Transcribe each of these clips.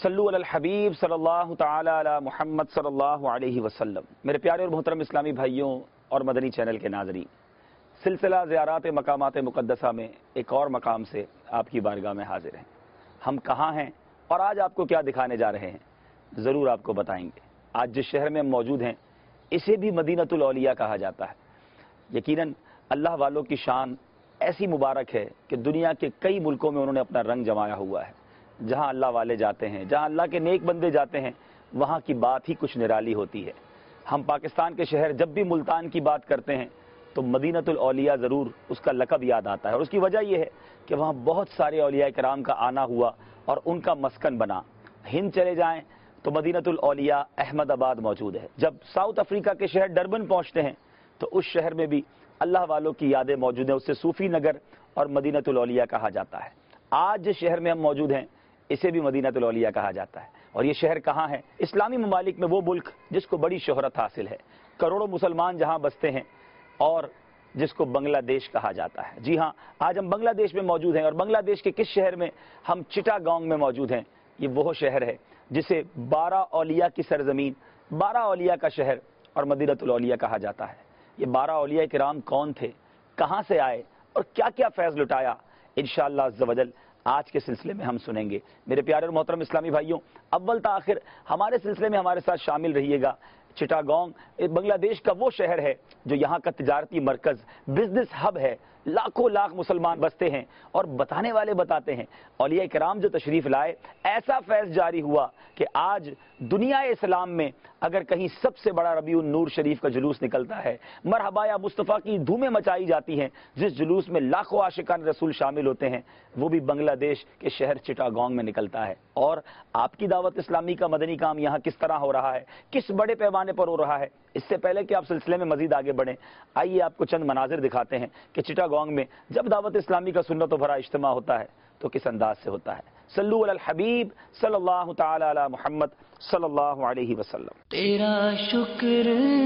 صلو علی الحبیب صلی اللہ تعالی علی محمد صلی اللہ علیہ وسلم۔ میرے پیارے اور محترم اسلامی بھائیوں اور مدنی چینل کے ناظرین، سلسلہ زیارات مقامات مقدسہ میں ایک اور مقام سے آپ کی بارگاہ میں حاضر ہیں۔ ہم کہاں ہیں اور آج آپ کو کیا دکھانے جا رہے ہیں، ضرور آپ کو بتائیں گے۔ آج جس شہر میں ہم موجود ہیں اسے بھی مدینۃ الاولیاء کہا جاتا ہے۔ یقیناً اللہ والوں کی شان ایسی مبارک ہے کہ دنیا کے کئی ملکوں میں انہوں نے اپنا رنگ جمایا ہوا ہے۔ جہاں اللہ والے جاتے ہیں، جہاں اللہ کے نیک بندے جاتے ہیں، وہاں کی بات ہی کچھ نرالی ہوتی ہے۔ ہم پاکستان کے شہر جب بھی ملتان کی بات کرتے ہیں تو مدینۃ الاولیاء ضرور اس کا لقب یاد آتا ہے، اور اس کی وجہ یہ ہے کہ وہاں بہت سارے اولیاء کرام کا آنا ہوا اور ان کا مسکن بنا۔ ہند چلے جائیں تو مدینۃ الاولیاء احمد آباد موجود ہے۔ جب ساؤتھ افریقہ کے شہر ڈربن پہنچتے ہیں تو اس شہر میں بھی اللہ والوں کی یادیں موجود ہیں، اسے صوفی نگر اور مدینۃ الاولیاء کہا جاتا ہے۔ آج جس شہر میں ہم موجود ہیں اسے بھی مدینۃ الاولیاء کہا جاتا ہے۔ اور یہ شہر کہاں ہے؟ اسلامی ممالک میں، وہ ملک جس کو بڑی شہرت حاصل ہے، کروڑوں مسلمان جہاں بستے ہیں، اور جس کو بنگلہ دیش کہا جاتا ہے۔ جی ہاں، آج ہم بنگلہ دیش میں موجود ہیں، اور بنگلہ دیش کے کس شہر میں؟ ہم چٹاگانگ میں موجود ہیں۔ یہ وہ شہر ہے جسے 12 اولیاء کی سرزمین، 12 اولیاء کا شہر اور مدینۃ الاولیاء کہا جاتا ہے۔ یہ 12 اولیاء کرام کون تھے، کہاں سے آئے اور کیا کیا فیض لٹایا، انشاءاللہ عز و جل آج کے سلسلے میں ہم سنیں گے۔ میرے پیارے اور محترم اسلامی بھائیوں، اول تا آخر ہمارے سلسلے میں ہمارے ساتھ شامل رہیے گا۔ چٹاگانگ بنگلہ دیش کا وہ شہر ہے جو یہاں کا تجارتی مرکز، بزنس ہب ہے۔ لاکھوں لاکھ مسلمان بستے ہیں، اور بتانے والے بتاتے ہیں اولیاء کرام جو تشریف لائے، ایسا فیض جاری ہوا کہ آج دنیا اسلام میں اگر کہیں سب سے بڑا ربیع النور شریف کا جلوس نکلتا ہے، مرحبا یا مصطفیٰ کی دھومیں مچائی جاتی ہیں، جس جلوس میں لاکھوں عاشقان رسول شامل ہوتے ہیں، وہ بھی بنگلہ دیش کے شہر چٹاگانگ میں نکلتا ہے۔ اور آپ کی دعوت اسلامی کا مدنی کام یہاں کس طرح ہو رہا ہے، کس بڑے پیمانے پر ہو رہا ہے، اس سے پہلے کہ آپ سلسلے میں مزید آگے بڑھیں، آئیے آپ کو چند مناظر دکھاتے ہیں کہ چٹاگانگ میں جب دعوت اسلامی کا سنت و بھرا اجتماع ہوتا ہے تو کس انداز سے ہوتا ہے۔ صلو علی الحبیب صلی اللہ تعالی علی محمد صلی اللہ علیہ وسلم۔ تیرا شکر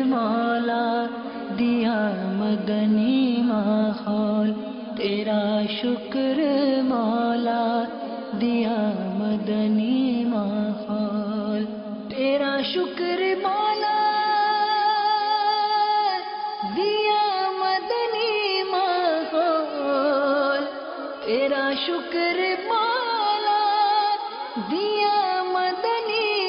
مولا دیا مدنی ماحول، تیرا شکر مولا دیا مدنی ماحول، تیرا شکر مولا دیا مدنی ماحول، تیرا شکر مولا دیا مدنی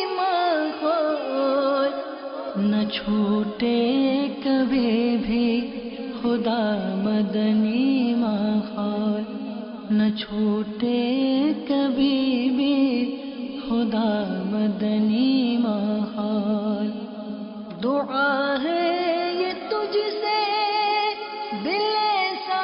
ماحول، نہ چھوٹے کبھی بھی خدا مدنی ماحول، نہ چھوٹے کبھی بھی خدا مدنی ماحول۔ دعا ہے یہ تجھ سے دل ایسا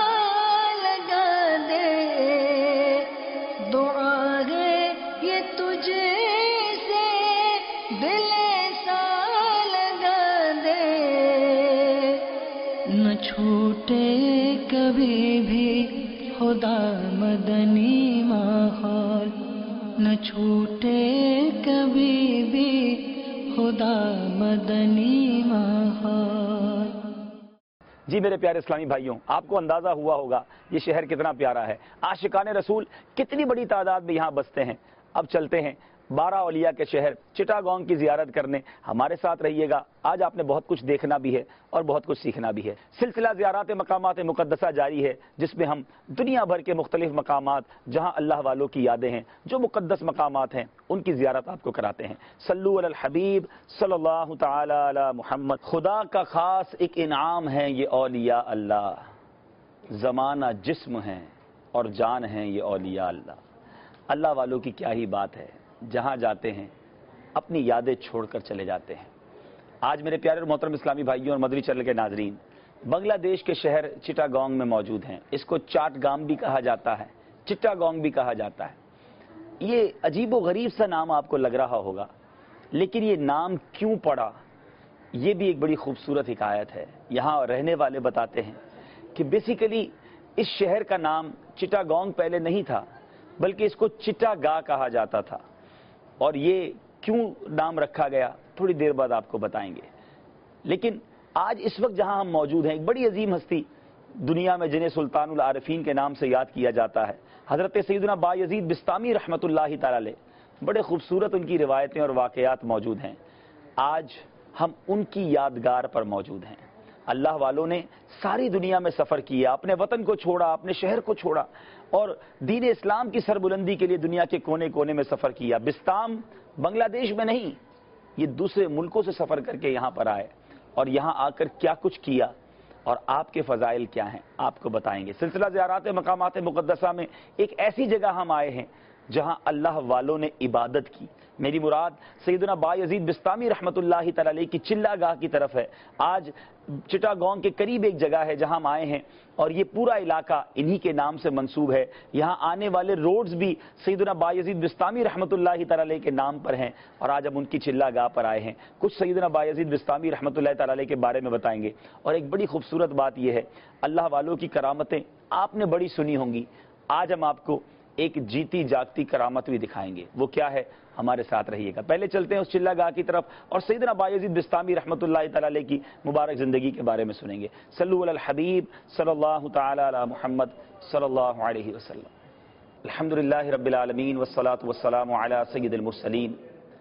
لگا دے، دعا ہے یہ تجھ سے دل ایسا لگا دے، نہ چھوٹے کبھی بھی خدا مدنی ماحول، نہ چھوٹے کبھی بھی خدا مدنی ماحول۔ جی میرے پیارے اسلامی بھائیوں، آپ کو اندازہ ہوا ہوگا یہ شہر کتنا پیارا ہے، عاشقان رسول کتنی بڑی تعداد میں یہاں بستے ہیں۔ اب چلتے ہیں 12 اولیاء کے شہر چٹاگانگ کی زیارت کرنے، ہمارے ساتھ رہیے گا۔ آج آپ نے بہت کچھ دیکھنا بھی ہے اور بہت کچھ سیکھنا بھی ہے۔ سلسلہ زیارات مقامات مقدسہ جاری ہے، جس میں ہم دنیا بھر کے مختلف مقامات جہاں اللہ والوں کی یادیں ہیں، جو مقدس مقامات ہیں، ان کی زیارت آپ کو کراتے ہیں۔ صلو علی الحبیب صلی اللہ تعالی علی محمد۔ خدا کا خاص ایک انعام ہے یہ اولیاء اللہ، زمانہ جسم ہے اور جان ہے یہ اولیاء اللہ۔ اللہ والوں کی کیا ہی بات ہے، جہاں جاتے ہیں اپنی یادیں چھوڑ کر چلے جاتے ہیں۔ آج میرے پیارے اور محترم اسلامی بھائیوں اور مدنی چینل کے ناظرین، بنگلہ دیش کے شہر چٹاگانگ میں موجود ہیں۔ اس کو چاٹگام بھی کہا جاتا ہے، چٹاگانگ بھی کہا جاتا ہے۔ یہ عجیب و غریب سا نام آپ کو لگ رہا ہوگا، لیکن یہ نام کیوں پڑا، یہ بھی ایک بڑی خوبصورت حکایت ہے۔ یہاں رہنے والے بتاتے ہیں کہ بیسیکلی اس شہر کا نام چٹاگانگ پہلے نہیں تھا، بلکہ اس کو چٹاگا کہا جاتا تھا، اور یہ کیوں نام رکھا گیا تھوڑی دیر بعد آپ کو بتائیں گے۔ لیکن آج اس وقت جہاں ہم موجود ہیں، ایک بڑی عظیم ہستی دنیا میں جنہیں سلطان العارفین کے نام سے یاد کیا جاتا ہے، حضرت سیدنا بایزید بسطامی رحمۃ اللہ تعالی علیہ، بڑے خوبصورت ان کی روایتیں اور واقعات موجود ہیں. آج ہم ان کی یادگار پر موجود ہیں. اللہ والوں نے ساری دنیا میں سفر کیا، اپنے وطن کو چھوڑا، اپنے شہر کو چھوڑا اور دین اسلام کی سربلندی کے لیے دنیا کے کونے کونے میں سفر کیا. بستام بنگلہ دیش میں نہیں، یہ دوسرے ملکوں سے سفر کر کے یہاں پر آئے اور یہاں آ کر کیا کچھ کیا اور آپ کے فضائل کیا ہیں آپ کو بتائیں گے. سلسلہ زیارات مقامات مقدسہ میں ایک ایسی جگہ ہم آئے ہیں جہاں اللہ والوں نے عبادت کی. میری مراد سیدنا بایزید بستامی رحمۃ اللہ تعالی علیہ کی چلہ گاہ کی طرف ہے. آج چٹاگونگ کے قریب ایک جگہ ہے جہاں ہم آئے ہیں اور یہ پورا علاقہ انہی کے نام سے منسوب ہے. یہاں آنے والے روڈز بھی سیدنا بایزید بستامی رحمۃ اللہ تعالی علیہ کے نام پر ہیں اور آج ہم ان کی چلہ گاہ پر آئے ہیں. کچھ سیدنا بایزید بستامی رحمۃ اللہ تعالی علیہ کے بارے میں بتائیں گے. اور ایک بڑی خوبصورت بات یہ ہے، اللہ والوں کی کرامتیں آپ نے بڑی سنی ہوں گی، آج ہم آپ کو ایک جیتی جاگتی کرامت بھی دکھائیں گے. وہ کیا ہے؟ ہمارے ساتھ رہیے گا. پہلے چلتے ہیں اس چلہ گاہ کی طرف اور سیدنا بایزید بستامی رحمۃ اللہ تعالی علیہ کی مبارک زندگی کے بارے میں سنیں گے. صلو علی الحبیب صلی اللہ تعالی علی محمد صلی اللہ علیہ وسلم. الحمدللہ رب العالمین والصلاة والسلام علی سید المرسلین.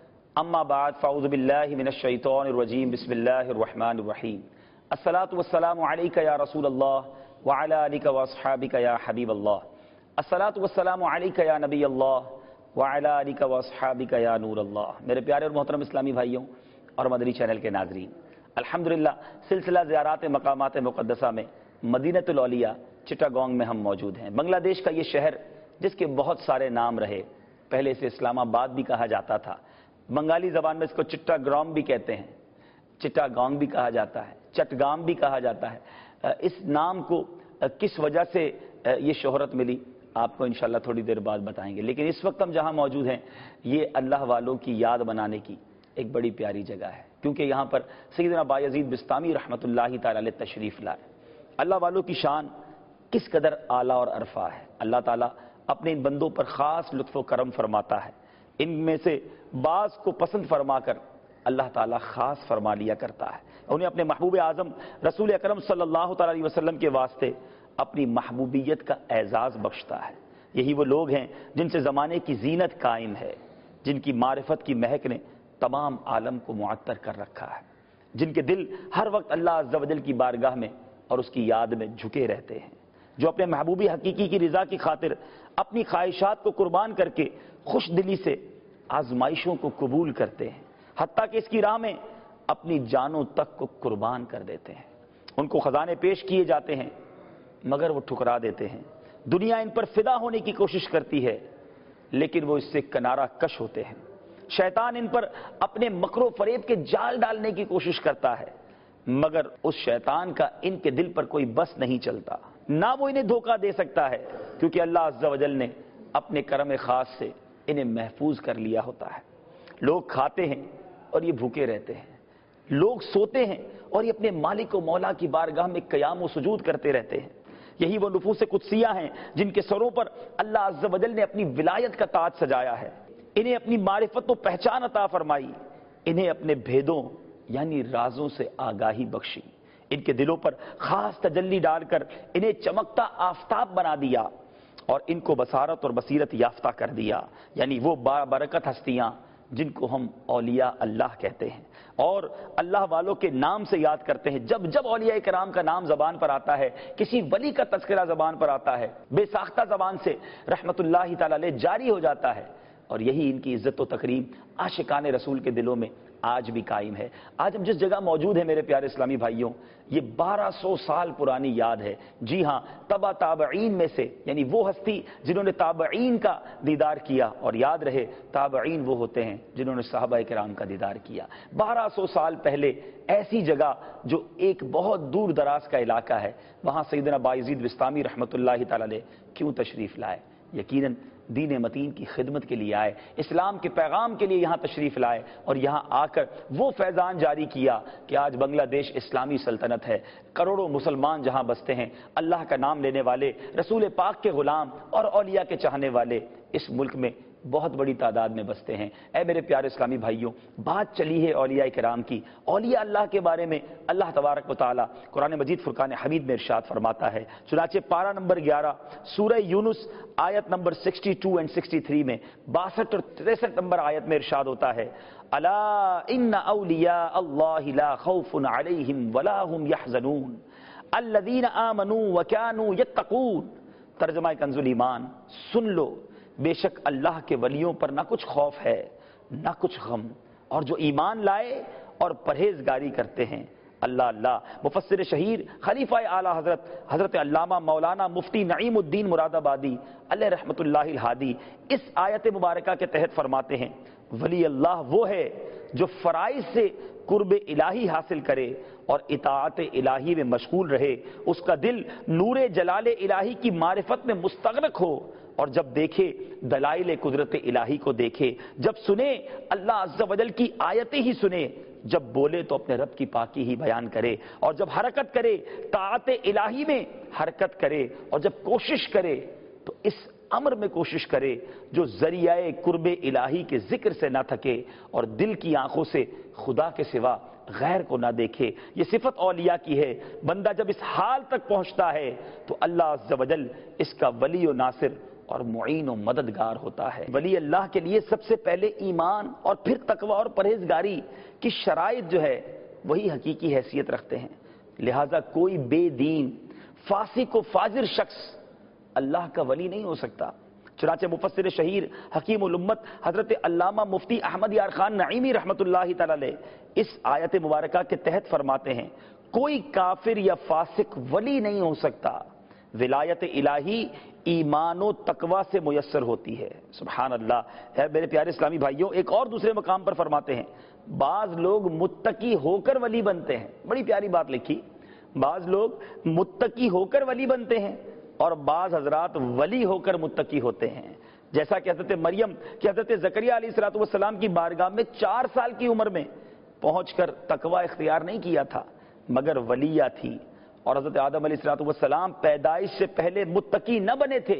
اما بعد فاعوذ باللہ من الشیطان الرجیم. بسم اللہ الرحمن الرحیم. الصلاة والسلام علیک یا رسول اللہ وعلی آلک واصحابک یا حبیب اللہ. الصلاة والسلام علیک یا نبی اللہ وعلی آلک واصحابک یا نور اللہ. میرے پیارے اور محترم اسلامی بھائیوں اور مدنی چینل کے ناظرین، الحمدللہ سلسلہ زیارات مقامات مقدسہ میں مدینۃ الاولیاء چٹاگونگ میں ہم موجود ہیں. بنگلہ دیش کا یہ شہر جس کے بہت سارے نام رہے، پہلے اسے اسلام آباد بھی کہا جاتا تھا، بنگالی زبان میں اس کو چٹاگرام بھی کہتے ہیں، چٹاگونگ بھی کہا جاتا ہے، چٹگام بھی کہا جاتا ہے. اس نام کو کس وجہ سے یہ شہرت ملی آپ کو انشاءاللہ تھوڑی دیر بعد بتائیں گے. لیکن اس وقت ہم جہاں موجود ہیں یہ اللہ والوں کی یاد بنانے کی ایک بڑی پیاری جگہ ہے، کیونکہ یہاں پر سیدنا بایزید بستامی رحمۃ اللہ تعالی علیہ تشریف لائے. اللہ والوں کی شان کس قدر اعلیٰ اور عرفہ ہے. اللہ تعالیٰ اپنے ان بندوں پر خاص لطف و کرم فرماتا ہے. ان میں سے بعض کو پسند فرما کر اللہ تعالیٰ خاص فرما لیا کرتا ہے. انہیں اپنے محبوب اعظم رسول اکرم صلی اللہ تعالی علیہ وسلم کے واسطے اپنی محبوبیت کا اعزاز بخشتا ہے. یہی وہ لوگ ہیں جن سے زمانے کی زینت قائم ہے، جن کی معرفت کی مہک نے تمام عالم کو معطر کر رکھا ہے، جن کے دل ہر وقت اللہ عز و جل کی بارگاہ میں اور اس کی یاد میں جھکے رہتے ہیں، جو اپنے محبوبی حقیقی کی رضا کی خاطر اپنی خواہشات کو قربان کر کے خوش دلی سے آزمائشوں کو قبول کرتے ہیں، حتیٰ کہ اس کی راہ میں اپنی جانوں تک کو قربان کر دیتے ہیں. ان کو خزانے پیش کیے جاتے ہیں مگر وہ ٹھکرا دیتے ہیں. دنیا ان پر فدا ہونے کی کوشش کرتی ہے لیکن وہ اس سے کنارہ کش ہوتے ہیں. شیطان ان پر اپنے مکر و فریب کے جال ڈالنے کی کوشش کرتا ہے مگر اس شیطان کا ان کے دل پر کوئی بس نہیں چلتا، نہ وہ انہیں دھوکہ دے سکتا ہے، کیونکہ اللہ عز و جل نے اپنے کرم خاص سے انہیں محفوظ کر لیا ہوتا ہے. لوگ کھاتے ہیں اور یہ بھوکے رہتے ہیں، لوگ سوتے ہیں اور یہ اپنے مالک و مولا کی بارگاہ میں قیام و سجود کرتے رہتے ہیں. یہی وہ نفوس قدسیہ ہیں جن کے سروں پر اللہ عز و جل نے اپنی ولایت کا تاج سجایا ہے. انہیں اپنی معرفت و پہچان عطا فرمائی، انہیں اپنے بھیدوں یعنی رازوں سے آگاہی بخشی، ان کے دلوں پر خاص تجلی ڈال کر انہیں چمکتا آفتاب بنا دیا اور ان کو بصارت اور بصیرت یافتہ کر دیا. یعنی وہ برکت ہستیاں جن کو ہم اولیاء اللہ کہتے ہیں اور اللہ والوں کے نام سے یاد کرتے ہیں. جب جب اولیاء کرام کا نام زبان پر آتا ہے، کسی ولی کا تذکرہ زبان پر آتا ہے، بے ساختہ زبان سے رحمت اللہ تعالی علیہ جاری ہو جاتا ہے اور یہی ان کی عزت و تکریم عاشقان رسول کے دلوں میں آج بھی قائم ہے. آج ہم جس جگہ موجود ہیں میرے پیارے اسلامی بھائیوں، یہ 1200 سال پرانی یاد ہے. جی ہاں، تبع تابعین میں سے یعنی وہ ہستی جنہوں نے تابعین کا دیدار کیا، اور یاد رہے تابعین وہ ہوتے ہیں جنہوں نے صحابہ کرام کا دیدار کیا. 1200 سال پہلے ایسی جگہ جو ایک بہت دور دراز کا علاقہ ہے، وہاں سیدنا بایزید بستامی رحمۃ اللہ تعالی علیہ کیوں تشریف لائے؟ یقیناً دین متین کی خدمت کے لیے آئے، اسلام کے پیغام کے لیے یہاں تشریف لائے اور یہاں آ کر وہ فیضان جاری کیا کہ آج بنگلہ دیش اسلامی سلطنت ہے. کروڑوں مسلمان جہاں بستے ہیں، اللہ کا نام لینے والے، رسول پاک کے غلام اور اولیاء کے چاہنے والے، اس ملک میں بہت بڑی تعداد میں بستے ہیں۔ اے میرے پیارے اسلامی بھائیوں، بات چلی ہے اولیاء کرام کی، اولیاء اللہ کے بارے میں اللہ تبارک و تعالی قرآن مجید فرقان حمید میں ارشاد فرماتا ہے۔ چنانچہ پارہ نمبر 11 سورہ یونس آیت نمبر 62 اور 63 میں 62 اور 63 نمبر آیت میں ارشاد ہوتا ہے، الا ان اولیاء اللہ لا خوف علیہم ولا هم یحزنون الذین آمنوا وکانوا یتقون۔ ترجمہ کنز الایمان، سن لو بے شک اللہ کے ولیوں پر نہ کچھ خوف ہے نہ کچھ غم، اور جو ایمان لائے اور پرہیزگاری کرتے ہیں۔ اللہ اللہ۔ مفسر شہیر خلیفہ اعلی حضرت علامہ مولانا مفتی نعیم الدین مراد آبادی علیہ رحمت اللہ الہادی اس آیت مبارکہ کے تحت فرماتے ہیں، ولی اللہ وہ ہے جو فرائض سے قرب الہی حاصل کرے اور اطاعت الہی میں مشغول رہے، اس کا دل نور جلال الہی کی معرفت میں مستغرق ہو، اور جب دیکھے دلائل قدرت الہی کو دیکھے، جب سنے اللہ عز و جل کی آیتیں ہی سنے، جب بولے تو اپنے رب کی پاکی ہی بیان کرے، اور جب حرکت کرے طاعت الہی میں حرکت کرے، اور جب کوشش کرے تو اس امر میں کوشش کرے جو ذریعہ قرب الہی کے ذکر سے نہ تھکے، اور دل کی آنکھوں سے خدا کے سوا غیر کو نہ دیکھے۔ یہ صفت اولیاء کی ہے۔ بندہ جب اس حال تک پہنچتا ہے تو اللہ عز و جل اس کا ولی و ناصر اور معین و مددگار ہوتا ہے۔ ولی اللہ کے لیے سب سے پہلے ایمان اور پھر تقوی اور پرہیزگاری کی شرائط جو ہے وہی حقیقی حیثیت رکھتے ہیں۔ لہذا کوئی بے دین فاسق و فاجر شخص اللہ کا ولی نہیں ہو سکتا۔ چنانچہ مفسر شہیر حکیم الامت حضرت علامہ مفتی احمد یار خان نعیمی رحمت اللہ تعالی علیہ اس آیت مبارکہ کے تحت فرماتے ہیں، کوئی کافر یا فاسق ولی نہیں ہو سکتا، ولایت الہی ایمان و تقوی سے میسر ہوتی ہے۔ سبحان اللہ۔ اے میرے پیارے اسلامی بھائیوں، ایک اور دوسرے مقام پر فرماتے ہیں، بعض لوگ متقی ہو کر ولی بنتے ہیں۔ بڑی پیاری بات لکھی، بعض لوگ متقی ہو کر ولی بنتے ہیں اور بعض حضرات ولی ہو کر متقی ہوتے ہیں۔ جیسا کہ حضرت مریم کہ حضرت زکریا علیہ السلام کی بارگاہ میں 4 سال کی عمر میں پہنچ کر تقوی اختیار نہیں کیا تھا مگر ولیہ تھی، اور حضرت آدم علیہ السلام پیدائش سے پہلے متقی نہ بنے تھے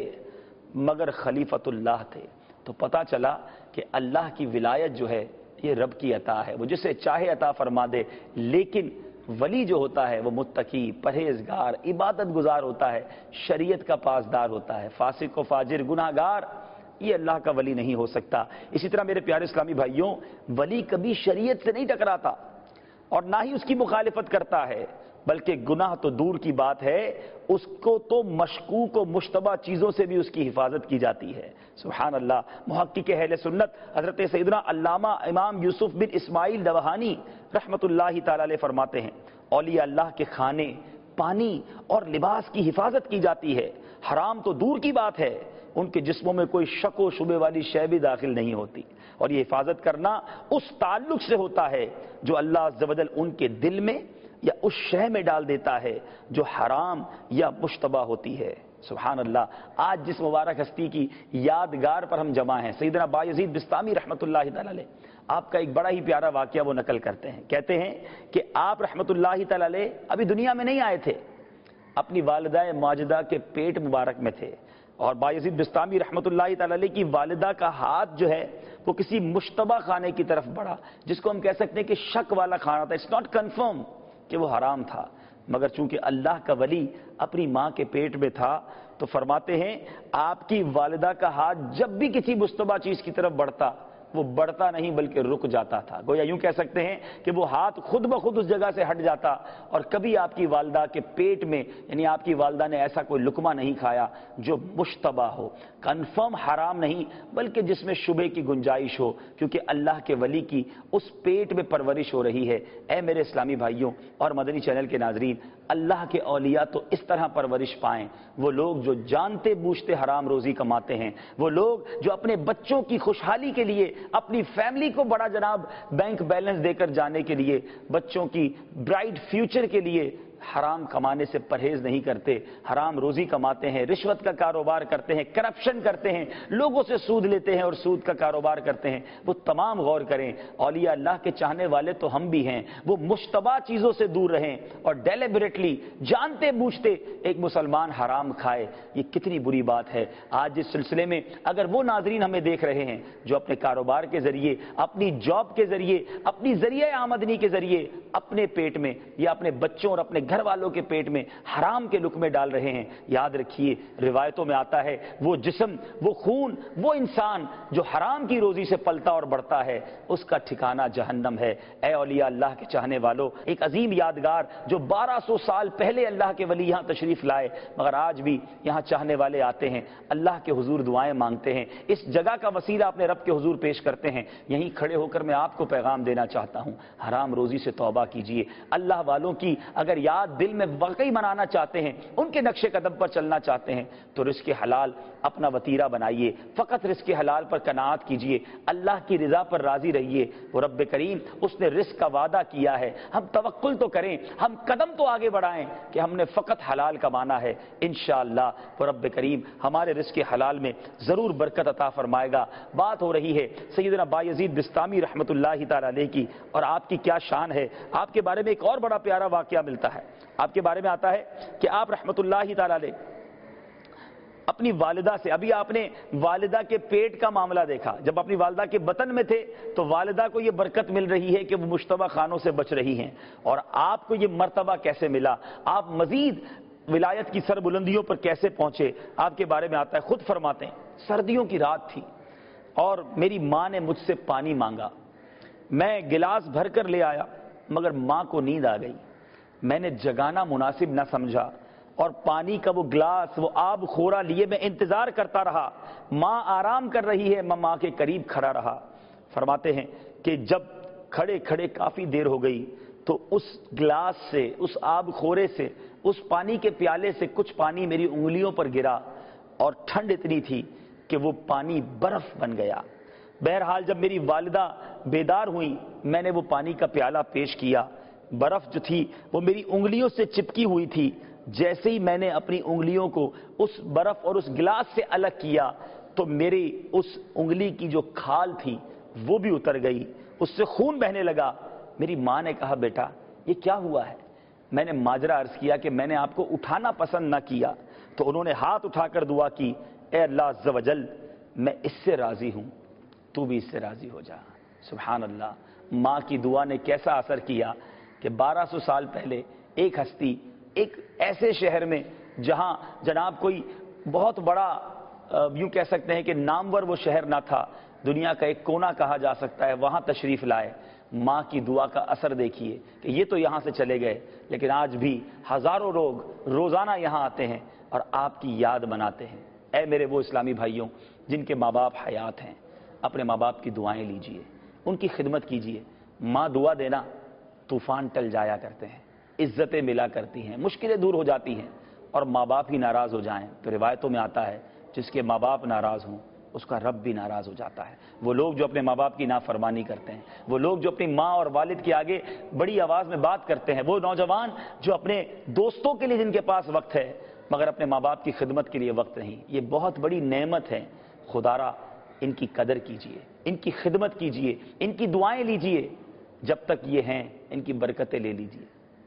مگر خلیفۃ اللہ تھے۔ تو پتہ چلا کہ اللہ کی ولایت جو ہے یہ رب کی عطا ہے، وہ جسے چاہے عطا فرما دے، لیکن ولی جو ہوتا ہے وہ متقی، پرہیزگار، عبادت گزار ہوتا ہے، شریعت کا پاسدار ہوتا ہے۔ فاسق و فاجر، گناہگار، یہ اللہ کا ولی نہیں ہو سکتا۔ اسی طرح میرے پیارے اسلامی بھائیوں، ولی کبھی شریعت سے نہیں ٹکراتا اور نہ ہی اس کی مخالفت کرتا ہے، بلکہ گناہ تو دور کی بات ہے، اس کو تو مشکوک و مشتبہ چیزوں سے بھی اس کی حفاظت کی جاتی ہے۔ سبحان اللہ۔ محقق اہل سنت حضرت سیدنا علامہ امام یوسف بن اسماعیل نوحانی رحمت اللہ تعالی علیہ فرماتے ہیں، اولیاء اللہ کے کھانے، پانی اور لباس کی حفاظت کی جاتی ہے، حرام تو دور کی بات ہے، ان کے جسموں میں کوئی شک و شبے والی شے بھی داخل نہیں ہوتی، اور یہ حفاظت کرنا اس تعلق سے ہوتا ہے جو اللہ عز و جل ان کے دل میں یا اس شے میں ڈال دیتا ہے جو حرام یا مشتبہ ہوتی ہے۔ سبحان اللہ۔ آج جس مبارک ہستی کی یادگار پر ہم جمع ہیں، سیدنا بایزید بستامی رحمت اللہ تعالی علیہ، آپ کا ایک بڑا ہی پیارا واقعہ وہ نقل کرتے ہیں۔ کہتے ہیں کہ آپ رحمت اللہ تعالی علیہ ابھی دنیا میں نہیں آئے تھے، اپنی والدہ ماجدہ کے پیٹ مبارک میں تھے، اور بایزید بستامی رحمت اللہ تعالی علیہ کی والدہ کا ہاتھ جو ہے وہ کسی مشتبہ کھانے کی طرف بڑھا، جس کو ہم کہہ سکتے ہیں کہ شک والا کھانا تھا، اٹس ناٹ کنفرم کہ وہ حرام تھا، مگر چونکہ اللہ کا ولی اپنی ماں کے پیٹ میں تھا تو فرماتے ہیں آپ کی والدہ کا ہاتھ جب بھی کسی مشتبہ چیز کی طرف بڑھتا وہ بڑھتا نہیں بلکہ رک جاتا تھا، گویا یوں کہہ سکتے ہیں کہ وہ ہاتھ خود بخود اس جگہ سے ہٹ جاتا، اور کبھی آپ کی والدہ کے پیٹ میں یعنی آپ کی والدہ نے ایسا کوئی لقمہ نہیں کھایا جو مشتبہ ہو، کنفرم حرام نہیں بلکہ جس میں شبے کی گنجائش ہو، کیونکہ اللہ کے ولی کی اس پیٹ میں پرورش ہو رہی ہے۔ اے میرے اسلامی بھائیوں اور مدنی چینل کے ناظرین، اللہ کے اولیاء تو اس طرح پرورش پائیں، وہ لوگ جو جانتے بوجھتے حرام روزی کماتے ہیں، وہ لوگ جو اپنے بچوں کی خوشحالی کے لیے، اپنی فیملی کو بڑا جناب بینک بیلنس دے کر جانے کے لیے، بچوں کی برائٹ فیوچر کے لیے حرام کمانے سے پرہیز نہیں کرتے، حرام روزی کماتے ہیں، رشوت کا کاروبار کرتے ہیں، کرپشن کرتے ہیں، لوگوں سے سود لیتے ہیں اور سود کا کاروبار کرتے ہیں، وہ تمام غور کریں۔ اولیاء اللہ کے چاہنے والے تو ہم بھی ہیں، وہ مشتبہ چیزوں سے دور رہیں اور ڈیلیبریٹلی جانتے بوجھتے ایک مسلمان حرام کھائے، یہ کتنی بری بات ہے۔ آج اس سلسلے میں اگر وہ ناظرین ہمیں دیکھ رہے ہیں جو اپنے کاروبار کے ذریعے، اپنی جاب کے ذریعے، اپنی ذریعہ آمدنی کے ذریعے اپنے پیٹ میں یا اپنے بچوں اور اپنے گھر والوں کے پیٹ میں حرام کے لقمے ڈال رہے ہیں، یاد رکھیے روایتوں میں آتا ہے وہ جسم، وہ خون، وہ انسان جو حرام کی روزی سے پلتا اور بڑھتا ہے اس کا ٹھکانہ جہنم ہے۔ اے اولیاء اللہ کے چاہنے والوں، ایک عظیم یادگار جو 1200 سال پہلے اللہ کے ولی یہاں تشریف لائے، مگر آج بھی یہاں چاہنے والے آتے ہیں، اللہ کے حضور دعائیں مانگتے ہیں، اس جگہ کا وسیلہ اپنے رب کے حضور پیش کرتے ہیں۔ یہیں کھڑے ہو کر میں آپ کو پیغام دینا چاہتا ہوں، حرام روزی سے توبہ کیجئے۔ اللہ والوں کی اگر یاد دل میں واقعی منانا چاہتے ہیں، ان کے نقش قدم پر چلنا چاہتے ہیں تو رزق حلال اپنا وتیرہ بنائیے، فقط رزق حلال پر قناعت کیجئے، اللہ کی رضا پر راضی رہیے۔ وہ رب کریم اس نے رزق کا وعدہ کیا ہے، ہم توکل تو کریں، ہم قدم تو آگے بڑھائیں کہ ہم نے فقط حلال کمانا ہے۔ انشاءاللہ وہ رب کریم ہمارے رزق حلال میں ضرور برکت عطا فرمائے گا۔ بات ہو رہی ہے سیدنا بایزید بستامی رحمۃ اللہ تعالی علیہ کی، اور آپ کی کیا شان ہے۔ آپ کے بارے میں ایک اور بڑا پیارا واقعہ ملتا ہے، آپ کے بارے میں آتا ہے کہ آپ رحمۃ اللہ تعالی علیہ اپنی والدہ سے، ابھی آپ نے والدہ کے پیٹ کا معاملہ دیکھا، جب اپنی والدہ کے بطن میں تھے تو والدہ کو یہ برکت مل رہی ہے کہ وہ مشتبہ خانوں سے بچ رہی ہیں، اور آپ کو یہ مرتبہ کیسے ملا، آپ مزید ولایت کی سر بلندیوں پر کیسے پہنچے، آپ کے بارے میں آتا ہے، خود فرماتے ہیں سردیوں کی رات تھی اور میری ماں نے مجھ سے پانی مانگا، میں گلاس بھر کر لے آیا مگر ماں کو نیند آ گئی، میں نے جگانا مناسب نہ سمجھا اور پانی کا وہ گلاس، وہ آب خورا لیے میں انتظار کرتا رہا، ماں آرام کر رہی ہے، میں ماں کے قریب کھڑا رہا۔ فرماتے ہیں کہ جب کھڑے کھڑے کافی دیر ہو گئی تو اس گلاس سے، اس آب خورے سے، اس پانی کے پیالے سے کچھ پانی میری انگلیوں پر گرا اور ٹھنڈ اتنی تھی کہ وہ پانی برف بن گیا۔ بہرحال جب میری والدہ بیدار ہوئی، میں نے وہ پانی کا پیالہ پیش کیا، برف جو تھی وہ میری انگلیوں سے چپکی ہوئی تھی، جیسے ہی میں نے اپنی انگلیوں کو اس برف اور اس گلاس سے الگ کیا تو میری اس انگلی کی جو کھال تھی وہ بھی اتر گئی، اس سے خون بہنے لگا۔ میری ماں نے کہا بیٹا یہ کیا ہوا ہے؟ میں نے ماجرا عرض کیا کہ میں نے آپ کو اٹھانا پسند نہ کیا، تو انہوں نے ہاتھ اٹھا کر دعا کی، اے اللہ عز و جل میں اس سے راضی ہوں، تو بھی اس سے راضی ہو جا۔ سبحان اللہ، ماں کی دعا نے کیسا اثر کیا کہ 1200 سال پہلے ایک ہستی ایک ایسے شہر میں جہاں جناب کوئی بہت بڑا یوں کہہ سکتے ہیں کہ نامور وہ شہر نہ تھا، دنیا کا ایک کونا کہا جا سکتا ہے، وہاں تشریف لائے۔ ماں کی دعا کا اثر دیکھیے کہ یہ تو یہاں سے چلے گئے لیکن آج بھی ہزاروں لوگ روزانہ یہاں آتے ہیں اور آپ کی یاد مناتے ہیں۔ اے میرے وہ اسلامی بھائیوں جن کے ماں باپ حیات ہیں، اپنے ماں باپ کی دعائیں لیجئے، ان کی خدمت کیجئے۔ ماں دعا دینا طوفان ٹل جایا کرتے ہیں، عزتیں ملا کرتی ہیں، مشکلیں دور ہو جاتی ہیں، اور ماں باپ ہی ناراض ہو جائیں تو روایتوں میں آتا ہے جس کے ماں باپ ناراض ہوں اس کا رب بھی ناراض ہو جاتا ہے۔ وہ لوگ جو اپنے ماں باپ کی نافرمانی کرتے ہیں، وہ لوگ جو اپنی ماں اور والد کے آگے بڑی آواز میں بات کرتے ہیں، وہ نوجوان جو اپنے دوستوں کے لیے جن کے پاس وقت ہے مگر اپنے ماں باپ کی خدمت کے لیے وقت نہیں، یہ بہت بڑی نعمت ہے۔ خدارا ان کی قدر کیجئے، ان کی خدمت کیجئے، ان کی دعائیں لیجئے، جب تک یہ ہیں ان کی برکتیں لے لیجئے۔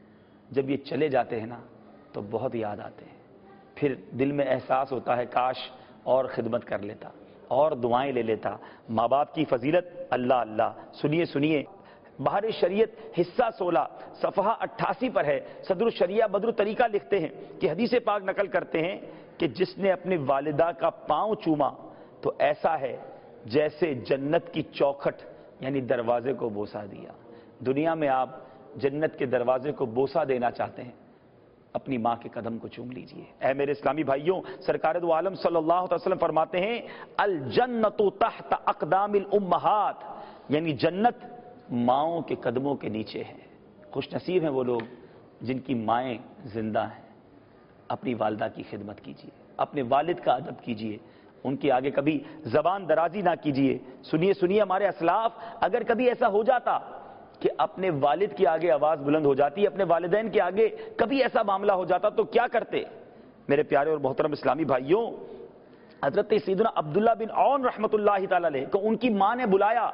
جب یہ چلے جاتے ہیں نا تو بہت یاد آتے ہیں، پھر دل میں احساس ہوتا ہے کاش اور خدمت کر لیتا اور دعائیں لے لیتا۔ ماں باپ کی فضیلت اللہ اللہ، سنیے بہار شریعت حصہ 16 صفحہ 88 پر ہے، صدر الشریعہ بدر الطریقہ لکھتے ہیں کہ حدیث پاک نقل کرتے ہیں کہ جس نے اپنی والدہ کا پاؤں چوما تو ایسا ہے جیسے جنت کی چوکھٹ یعنی دروازے کو بوسہ دیا۔ دنیا میں آپ جنت کے دروازے کو بوسہ دینا چاہتے ہیں، اپنی ماں کے قدم کو چوم لیجئے۔ اے میرے اسلامی بھائیوں، سرکار دو عالم صلی اللہ علیہ وسلم فرماتے ہیں الجنت تحت اقدام الامہات، یعنی جنت ماؤں کے قدموں کے نیچے ہے۔ خوش نصیب ہیں وہ لوگ جن کی مائیں زندہ ہیں۔ اپنی والدہ کی خدمت کیجئے، اپنے والد کا ادب کیجئے، ان کے آگے کبھی زبان درازی نہ کیجئے۔ سنیے ہمارے اسلاف، اگر کبھی ایسا ہو جاتا کہ کہ اپنے والد کے آگے آواز بلند ہو جاتی، اپنے والدین کے آگے کبھی ایسا معاملہ ہو جاتا تو کیا کرتے؟ میرے پیارے اور محترم اسلامی بھائیوں، حضرت سیدنا عبداللہ بن عون رحمۃ اللہ تعالی علیہ کو ان کی ماں نے بلایا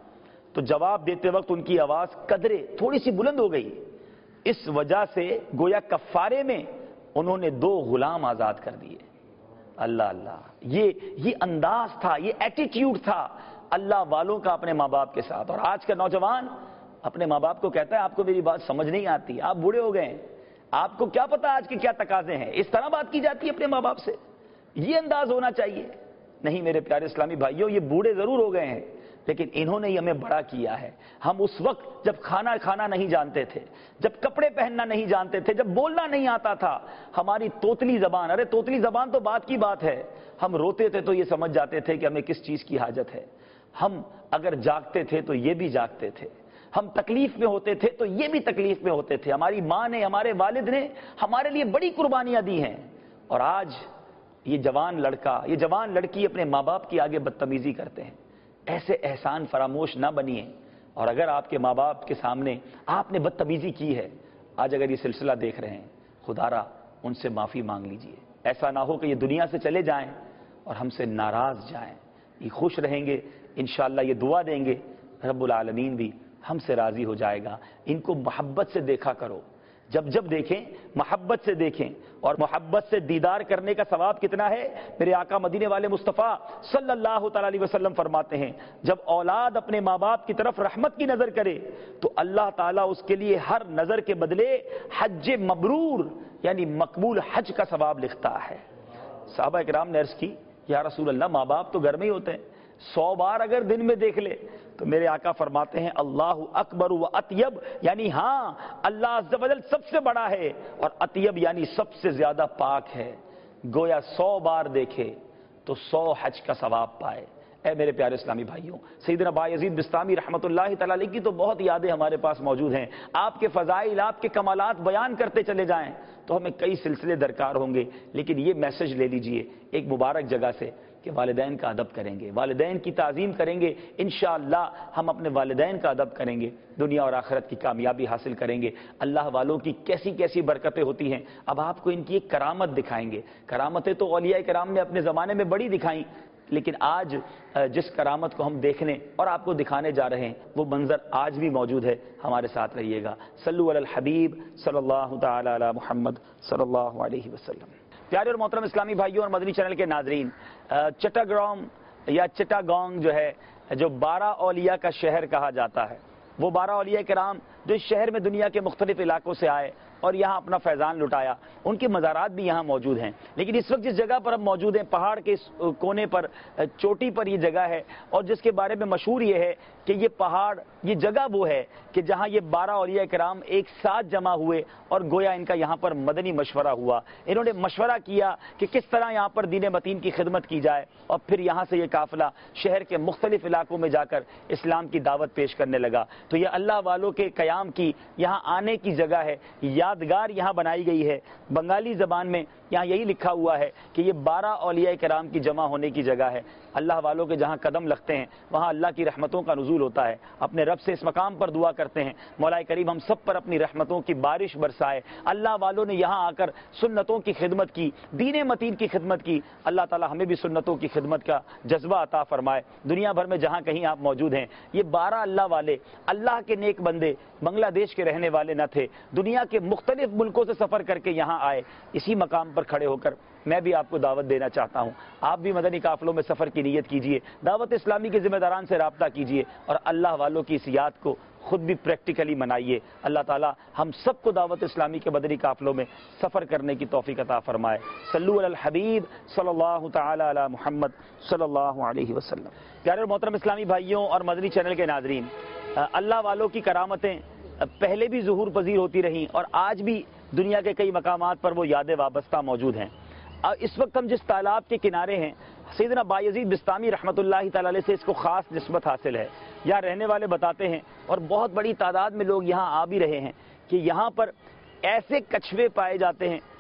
تو جواب دیتے وقت ان کی آواز قدرے تھوڑی سی بلند ہو گئی، اس وجہ سے گویا کفارے میں انہوں نے 2 غلام آزاد کر دیے۔ اللہ اللہ، یہ انداز تھا، یہ ایٹیٹیوڈ تھا اللہ والوں کا اپنے ماں باپ کے ساتھ۔ اور آج کا نوجوان اپنے ماں باپ کو کہتا ہے آپ کو میری بات سمجھ نہیں آتی، آپ بوڑھے ہو گئے ہیں، آپ کو کیا پتا آج کے کیا تقاضے ہیں۔ اس طرح بات کی جاتی ہے اپنے ماں باپ سے، یہ انداز ہونا چاہیے۔ نہیں میرے پیارے اسلامی بھائیوں، یہ بوڑھے ضرور ہو گئے ہیں لیکن انہوں نے ہی ہمیں بڑا کیا ہے۔ ہم اس وقت جب کھانا نہیں جانتے تھے، جب کپڑے پہننا نہیں جانتے تھے، جب بولنا نہیں آتا تھا، ہماری توتلی زبان، ارے توتلی زبان تو بات کی بات ہے، ہم روتے تھے تو یہ سمجھ جاتے تھے کہ ہمیں کس چیز کی حاجت ہے، ہم اگر جاگتے تھے تو یہ بھی جاگتے تھے، ہم تکلیف میں ہوتے تھے تو یہ بھی تکلیف میں ہوتے تھے۔ ہماری ماں نے، ہمارے والد نے ہمارے لیے بڑی قربانیاں دی ہیں، اور آج یہ جوان لڑکا، یہ جوان لڑکی اپنے ماں باپ کے آگے بدتمیزی کرتے ہیں۔ ایسے احسان فراموش نہ بنیے، اور اگر آپ کے ماں باپ کے سامنے آپ نے بدتمیزی کی ہے، آج اگر یہ سلسلہ دیکھ رہے ہیں، خدا را ان سے معافی مانگ لیجئے۔ ایسا نہ ہو کہ یہ دنیا سے چلے جائیں اور ہم سے ناراض جائیں، یہ خوش رہیں گے، انشاءاللہ یہ دعا دیں گے، رب العالمین بھی ہم سے راضی ہو جائے گا۔ ان کو محبت سے دیکھا کرو، جب دیکھیں محبت سے دیکھیں، اور محبت سے دیدار کرنے کا ثواب کتنا ہے؟ میرے آقا مدینے والے مصطفیٰ صلی اللہ تعالی علیہ وسلم فرماتے ہیں جب اولاد اپنے ماں باپ کی طرف رحمت کی نظر کرے تو اللہ تعالیٰ اس کے لیے ہر نظر کے بدلے حج مبرور یعنی مقبول حج کا ثواب لکھتا ہے۔ صحابہ کرام نے عرض کی یا رسول اللہ ماں باپ تو گھر میں ہی ہوتے ہیں، 100 بار اگر دن میں دیکھ لے تو میرے آقا فرماتے ہیں اللہ اکبر و اطیب، یعنی ہاں اللہ عز و جل سب سے بڑا ہے، اور اطیب یعنی سب سے زیادہ پاک ہے۔ گویا 100 بار دیکھے تو 100 حج کا ثواب پائے۔ اے میرے پیارے اسلامی بھائیوں، سیدنا بایزید بستامی رحمۃ اللہ تعالی علیہ کی تو بہت یادیں ہمارے پاس موجود ہیں۔ آپ کے فضائل، آپ کے کمالات بیان کرتے چلے جائیں تو ہمیں کئی سلسلے درکار ہوں گے، لیکن یہ میسج لے لیجئے ایک مبارک جگہ سے کہ والدین کا ادب کریں گے، والدین کی تعظیم کریں گے، انشاءاللہ ہم اپنے والدین کا ادب کریں گے، دنیا اور آخرت کی کامیابی حاصل کریں گے۔ اللہ والوں کی کیسی کیسی برکتیں ہوتی ہیں، اب آپ کو ان کی ایک کرامت دکھائیں گے۔ کرامتیں تو اولیاء کرام نے اپنے زمانے میں بڑی دکھائیں، لیکن آج جس کرامت کو ہم دیکھنے اور آپ کو دکھانے جا رہے ہیں وہ منظر آج بھی موجود ہے۔ ہمارے ساتھ رہیے گا۔ صلو علی الحبیب صلی اللہ تعالی علی محمد صلی اللہ علیہ وسلم۔ پیارے اور محترم اسلامی بھائیوں اور مدنی چینل کے ناظرین، چٹاگرام یا چٹاگانگ جو ہے، جو 12 اولیاء کا شہر کہا جاتا ہے، وہ 12 اولیاء کرام جو اس شہر میں دنیا کے مختلف علاقوں سے آئے اور یہاں اپنا فیضان لٹایا، ان کے مزارات بھی یہاں موجود ہیں۔ لیکن اس وقت جس جگہ پر ہم موجود ہیں، پہاڑ کے کونے پر، چوٹی پر یہ جگہ ہے، اور جس کے بارے میں مشہور یہ ہے کہ یہ پہاڑ، یہ جگہ وہ ہے کہ جہاں یہ 12 اولیاء کرام ایک ساتھ جمع ہوئے اور گویا ان کا یہاں پر مدنی مشورہ ہوا۔ انہوں نے مشورہ کیا کہ کس طرح یہاں پر دین متین کی خدمت کی جائے، اور پھر یہاں سے یہ قافلہ شہر کے مختلف علاقوں میں جا کر اسلام کی دعوت پیش کرنے لگا۔ تو یہ اللہ والوں کے قیام کی، یہاں آنے کی جگہ ہے، یادگار یہاں بنائی گئی ہے۔ بنگالی زبان میں یہاں یہی لکھا ہوا ہے کہ یہ 12 اولیاء کرام کی جمع ہونے کی جگہ ہے۔ اللہ والوں کے جہاں قدم لگتے ہیں وہاں اللہ کی رحمتوں کا نزول ہوتا ہے۔ اپنے رب سے اس مقام پر دعا کرتے ہیں مولا کریم ہم سب پر اپنی رحمتوں کی بارش برسائے۔ اللہ والوں نے یہاں آ کر سنتوں کی خدمت کی، دین متین کی خدمت کی، اللہ تعالی ہمیں بھی سنتوں کی خدمت کا جذبہ عطا فرمائے۔ دنیا بھر میں جہاں کہیں آپ موجود ہیں، یہ 12 اللہ والے، اللہ کے نیک بندے بنگلہ دیش کے رہنے والے نہ تھے، دنیا کے مختلف ملکوں سے سفر کر کے یہاں آئے۔ اسی مقام پر کھڑے ہو کر میں بھی آپ کو دعوت دینا چاہتا ہوں، آپ بھی مدنی قافلوں میں سفر کی نیت کیجئے، دعوت اسلامی کے ذمہ داران سے رابطہ کیجئے، اور اللہ والوں کی اس یاد کو خود بھی پریکٹیکلی منائیے۔ اللہ تعالی ہم سب کو دعوت اسلامی کے مدنی قافلوں میں سفر کرنے کی توفیق عطا فرمائے۔ صلو علی الحبیب صلی اللہ تعالی علی محمد صلی اللہ علیہ وسلم۔ پیارے اور محترم اسلامی بھائیوں اور مدنی چینل کے ناظرین، اللہ والوں کی کرامتیں پہلے بھی ظہور پذیر ہوتی رہیں اور آج بھی دنیا کے کئی مقامات پر وہ یادیں وابستہ موجود ہیں۔ اس وقت ہم جس تالاب کے کنارے ہیں، سیدنا بایزید بستامی رحمۃ اللہ تعالی علیہ سے اس کو خاص نسبت حاصل ہے۔ یہاں رہنے والے بتاتے ہیں، اور بہت بڑی تعداد میں لوگ یہاں آ بھی رہے ہیں، کہ یہاں پر ایسے کچھوے پائے جاتے ہیں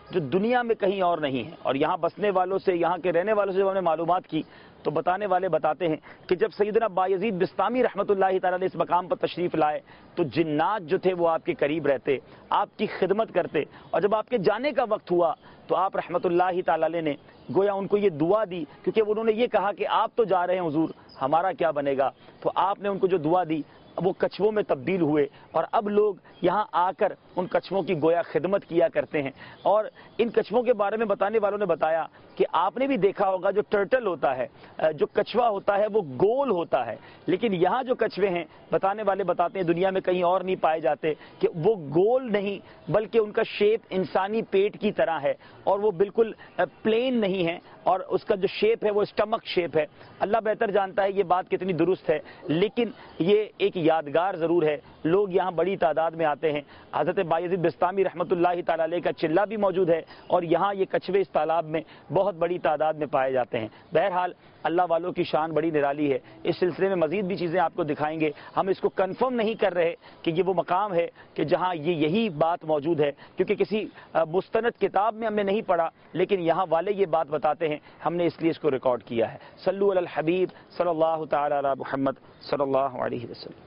جو دنیا میں کہیں اور نہیں ہے. اور یہاں بسنے والوں سے, یہاں کے رہنے والوں سے جب ہم نے معلومات کی تو بتانے والے بتاتے ہیں کہ جب سیدنا بایزید بستامی رحمۃ اللہ تعالیٰ نے اس مقام پر تشریف لائے تو جنات جو تھے وہ آپ کے قریب رہتے, آپ کی خدمت کرتے, اور جب آپ کے جانے کا وقت ہوا تو آپ رحمۃ اللہ تعالیٰ نے گویا ان کو یہ دعا دی, کیونکہ انہوں نے یہ کہا کہ آپ تو جا رہے ہیں حضور, ہمارا کیا بنے گا. تو آپ نے ان کو جو دعا دی وہ کچھووں میں تبدیل ہوئے, اور اب لوگ یہاں آ کر ان کچھووں کی گویا خدمت کیا کرتے ہیں. اور ان کچھووں کے بارے میں بتانے والوں نے بتایا کہ آپ نے بھی دیکھا ہوگا جو ٹرٹل ہوتا ہے, جو کچھوا ہوتا ہے وہ گول ہوتا ہے, لیکن یہاں جو کچھوے ہیں بتانے والے بتاتے ہیں دنیا میں کہیں اور نہیں پائے جاتے, کہ وہ گول نہیں بلکہ ان کا شیپ انسانی پیٹ کی طرح ہے, اور وہ بالکل پلین نہیں ہے, اور اس کا جو شیپ ہے وہ اسٹمک شیپ ہے. اللہ بہتر جانتا ہے یہ بات کتنی درست ہے, لیکن یہ ایک یادگار ضرور ہے. لوگ یہاں بڑی تعداد میں آتے ہیں. حضرت بایزید بستامی رحمۃ اللہ تعالی علیہ کا چلہ بھی موجود ہے, اور یہاں یہ کچھوے اس تالاب میں بہت بڑی تعداد میں پائے جاتے ہیں. بہرحال اللہ والوں کی شان بڑی نرالی ہے. اس سلسلے میں مزید بھی چیزیں آپ کو دکھائیں گے. ہم اس کو کنفرم نہیں کر رہے کہ یہ وہ مقام ہے کہ جہاں یہی بات موجود ہے, کیونکہ کسی مستند کتاب میں ہم نے نہیں پڑھا, لیکن یہاں والے یہ بات بتاتے ہیں, ہم نے اس لیے اس کو ریکارڈ کیا ہے. صلو علی الحبیب صلی اللہ تعالی علی محمد صلی اللہ علیہ وسلم.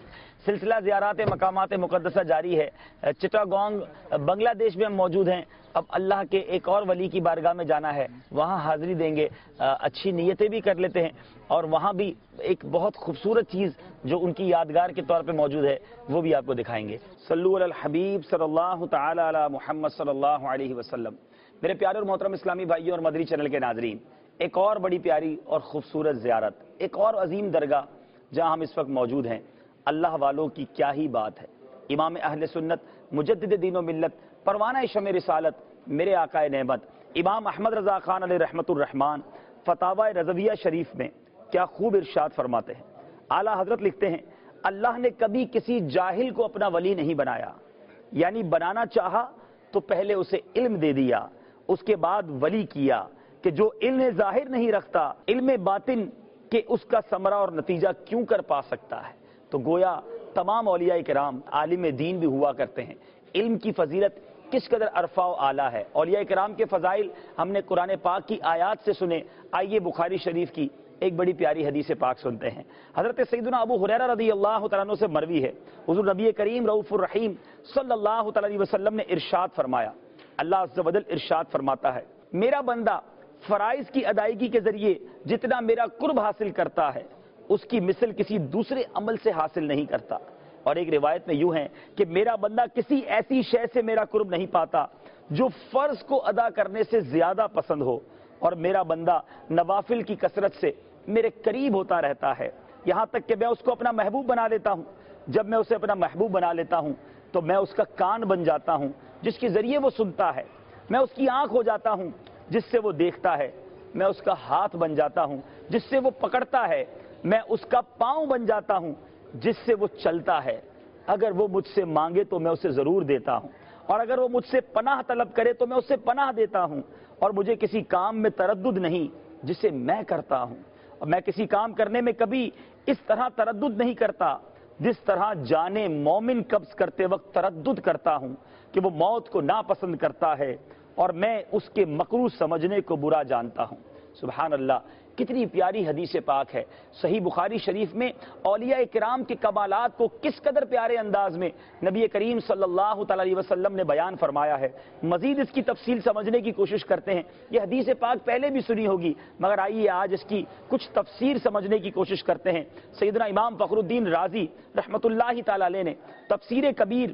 سلسلہ زیارات مقامات مقدسہ جاری ہے. چٹاگونگ بنگلہ دیش میں ہم موجود ہیں. اب اللہ کے ایک اور ولی کی بارگاہ میں جانا ہے, وہاں حاضری دیں گے, اچھی نیتیں بھی کر لیتے ہیں, اور وہاں بھی ایک بہت خوبصورت چیز جو ان کی یادگار کے طور پہ موجود ہے وہ بھی آپ کو دکھائیں گے. صلو علی الحبیب صلی اللہ تعالی علی محمد صلی اللہ علیہ وسلم. میرے پیارے اور محترم اسلامی بھائیوں اور مدری چینل کے ناظرین, ایک اور بڑی پیاری اور خوبصورت زیارت, ایک اور عظیم درگاہ جہاں ہم اس وقت موجود ہیں. اللہ والوں کی کیا ہی بات ہے. امام اہل سنت, مجدد دین و ملت, پروانہ شمع رسالت, میرے آقا نعمت امام احمد رضا خان علیہ رحمت الرحمان فتاوی رضویہ شریف میں کیا خوب ارشاد فرماتے ہیں. اعلیٰ حضرت لکھتے ہیں, اللہ نے کبھی کسی جاہل کو اپنا ولی نہیں بنایا, یعنی بنانا چاہا تو پہلے اسے علم دے دیا, اس کے بعد ولی کیا, کہ جو علم ظاہر نہیں رکھتا علم باطن کہ اس کا ثمرہ اور نتیجہ کیوں کر پا سکتا ہے. تو گویا تمام اولیاء کرام عالم دین بھی ہوا کرتے ہیں. علم کی فضیلت کس قدر عرفہ و اعلیٰ ہے. اولیاء کرام کے فضائل ہم نے قرآن پاک کی آیات سے سنے. آئیے بخاری شریف کی ایک بڑی پیاری حدیث پاک سنتے ہیں. حضرت سیدنا ابو ہریرہ رضی اللہ تعالیٰ عنہ سے مروی ہے, حضور نبی کریم رؤوف الرحیم صلی اللہ تعالی علیہ وسلم نے ارشاد فرمایا, اللہ عز و جل ارشاد فرماتا ہے, میرا بندہ فرائض کی ادائیگی کے ذریعے جتنا میرا قرب حاصل کرتا ہے اس کی مثل کسی دوسرے عمل سے حاصل نہیں کرتا. اور ایک روایت میں یوں ہے کہ میرا بندہ کسی ایسی شے سے میرا قرب نہیں پاتا جو فرض کو ادا کرنے سے زیادہ پسند ہو, اور میرا بندہ نوافل کی کثرت سے میرے قریب ہوتا رہتا ہے, یہاں تک کہ میں اس کو اپنا محبوب بنا لیتا ہوں. جب میں اسے اپنا محبوب بنا لیتا ہوں تو میں اس کا کان بن جاتا ہوں جس کے ذریعے وہ سنتا ہے, میں اس کی آنکھ ہو جاتا ہوں جس سے وہ دیکھتا ہے, میں اس کا ہاتھ بن جاتا ہوں جس سے وہ پکڑتا ہے, میں اس کا پاؤں بن جاتا ہوں جس سے وہ چلتا ہے. اگر وہ مجھ سے مانگے تو میں اسے ضرور دیتا ہوں, اور اگر وہ مجھ سے پناہ طلب کرے تو میں اسے پناہ دیتا ہوں. اور مجھے کسی کام میں تردد نہیں جسے میں کرتا ہوں, اور میں کسی کام کرنے میں کبھی اس طرح تردد نہیں کرتا جس طرح جانے مومن قبض کرتے وقت تردد کرتا ہوں کہ وہ موت کو ناپسند کرتا ہے اور میں اس کے مکروہ سمجھنے کو برا جانتا ہوں. سبحان اللہ, کتنی پیاری حدیث پاک ہے. صحیح بخاری شریف میں اولیاء کرام کے کمالات کو کس قدر پیارے انداز میں نبی کریم صلی اللہ تعالی علیہ وسلم نے بیان فرمایا ہے. مزید اس کی تفصیل سمجھنے کی کوشش کرتے ہیں. یہ حدیث پاک پہلے بھی سنی ہوگی, مگر آئیے آج اس کی کچھ تفسیر سمجھنے کی کوشش کرتے ہیں. سیدنا امام فخر الدین رازی رحمۃ اللہ تعالی علیہ نے تفسیر کبیر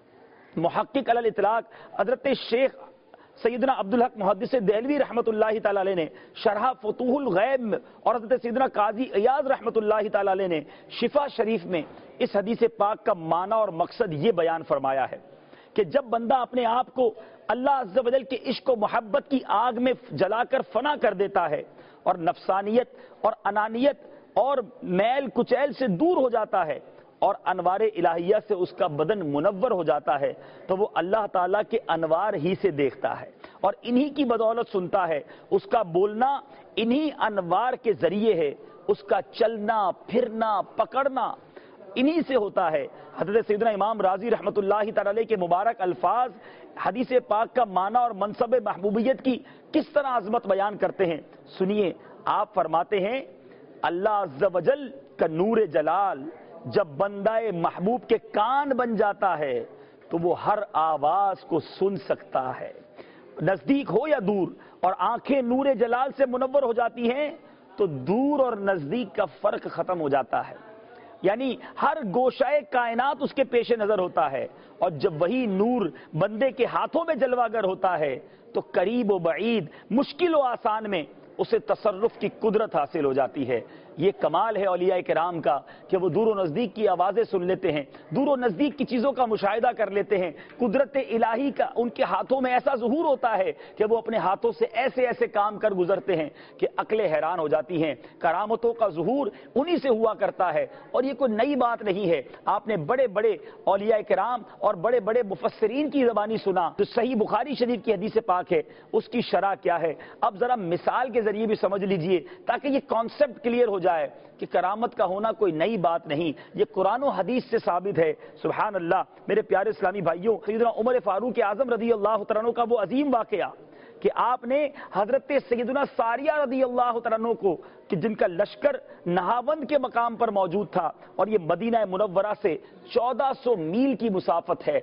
محقق علی الاطلاق حضرت شیخ سیدنا عبدالحق محدث دہلوی رحمۃ اللہ تعالی علیہ نے شرح فتوح الغیب اور حضرت سیدنا قاضی ایاض رحمۃ اللہ تعالی علیہ نے شفا شریف میں اس حدیث پاک کا معنی اور مقصد یہ بیان فرمایا ہے کہ جب بندہ اپنے آپ کو اللہ عز و جل کے عشق و محبت کی آگ میں جلا کر فنا کر دیتا ہے اور نفسانیت اور انانیت اور میل کچیل سے دور ہو جاتا ہے اور انوار الہیہ سے اس کا بدن منور ہو جاتا ہے, تو وہ اللہ تعالیٰ کے انوار ہی سے دیکھتا ہے اور انہی کی بدولت سنتا ہے. اس کا بولنا انہی انوار کے ذریعے ہے, اس کا چلنا پھرنا پکڑنا انہی سے ہوتا ہے۔ حضرت سیدنا امام رازی رحمۃ اللہ تعالی علیہ کے مبارک الفاظ حدیث پاک کا معنی اور منصب محبوبیت کی کس طرح عظمت بیان کرتے ہیں، سنیے۔ آپ فرماتے ہیں اللہ عز و جل کا نور جلال جب بندہ محبوب کے کان بن جاتا ہے تو وہ ہر آواز کو سن سکتا ہے، نزدیک ہو یا دور، اور آنکھیں نور جلال سے منور ہو جاتی ہیں تو دور اور نزدیک کا فرق ختم ہو جاتا ہے، یعنی ہر گوشہ کائنات اس کے پیش نظر ہوتا ہے، اور جب وہی نور بندے کے ہاتھوں میں جلوہ گر ہوتا ہے تو قریب و بعید، مشکل و آسان میں اسے تصرف کی قدرت حاصل ہو جاتی ہے۔ یہ کمال ہے اولیاء کرام کا کہ وہ دور و نزدیک کی آوازیں سن لیتے ہیں، دور و نزدیک کی چیزوں کا مشاہدہ کر لیتے ہیں، قدرت الہی کا ان کے ہاتھوں میں ایسا ظہور ہوتا ہے کہ وہ اپنے ہاتھوں سے ایسے ایسے کام کر گزرتے ہیں کہ عقلیں حیران ہو جاتی ہیں۔ کرامتوں کا ظہور انہی سے ہوا کرتا ہے، اور یہ کوئی نئی بات نہیں ہے۔ آپ نے بڑے بڑے اولیاء کرام اور بڑے بڑے مفسرین کی زبانی سنا، جو صحیح بخاری شریف کی حدیث پاک ہے اس کی شرح کیا ہے۔ اب ذرا مثال کے ذریعے بھی سمجھ لیجئے تاکہ یہ کانسیپٹ کلیئر ہو جائے کہ کرامت کا ہونا کوئی نئی بات نہیں، یہ قرآن و حدیث سے ثابت ہے۔ سبحان اللہ، میرے پیارے اسلامی بھائیوں، سیدنا عمر فاروق اعظم رضی اللہ تعالیٰ عنہ کا وہ عظیم واقعہ کہ آپ نے حضرت سیدنا ساریہ رضی اللہ تعالیٰ عنہ کو، کہ جن کا لشکر نہاوند کے مقام پر موجود تھا، اور یہ مدینہ منورہ سے 1400 میل کی مسافت ہے،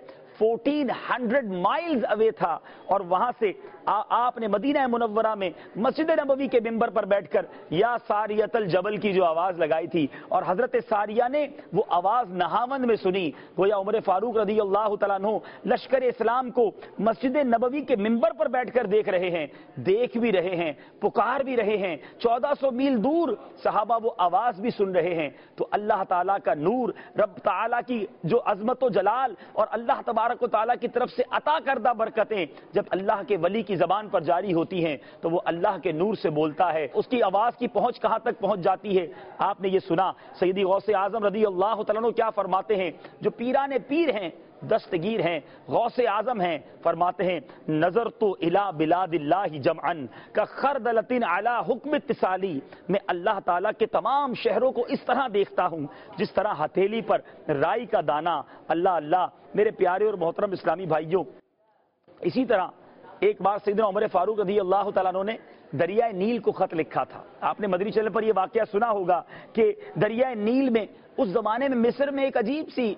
1400 مائلز اوے تھا، اور وہاں سے آپ نے مدینہ منورہ میں مسجد نبوی کے منبر پر بیٹھ کر یا ساریۃ الجبل کی جو آواز لگائی تھی، اور حضرت ساریہ نے وہ آواز نہاوند میں سنی۔ گویا عمر فاروق رضی اللہ تعالیٰ عنہ لشکر اسلام کو مسجد نبوی کے منبر پر بیٹھ کر دیکھ رہے ہیں، دیکھ بھی رہے ہیں، پکار بھی رہے ہیں، 1400 میل دور صحابہ وہ آواز بھی سن رہے ہیں۔ تو اللہ تعالیٰ کا نور، رب تعالیٰ کی جو عظمت و جلال اور اللہ تبارک و تعالیٰ کی طرف سے عطا کردہ برکتیں جب اللہ کے ولی کی زبان پر جاری ہوتی ہیں تو وہ اللہ کے نور سے بولتا ہے، اس کی آواز کی پہنچ کہاں تک پہنچ جاتی ہے۔ آپ نے یہ سنا سیدی غوث اعظم رضی اللہ تعالیٰ عنہ کیا فرماتے ہیں، جو پیران پیر ہیں، دستگیر ہیں، غوث اعظم ہیں، فرماتے ہیں نظر تو الی بلاد اللہ جمعن کا خردلۃ علی حکم اتصالی، میں اللہ تعالیٰ کے تمام شہروں کو اس طرح دیکھتا ہوں جس طرح ہتھیلی پر رائی کا دانہ۔ اللہ اللہ، میرے پیارے اور محترم اسلامی بھائیوں، اسی طرح ایک بار سیدنا عمر فاروق رضی اللہ تعالیٰ عنہ نے دریائے نیل کو خط لکھا تھا۔ آپ نے مدنی چینل پر یہ واقعہ سنا ہوگا کہ دریائے نیل میں اس زمانے میں مصر میں ایک عجیب سی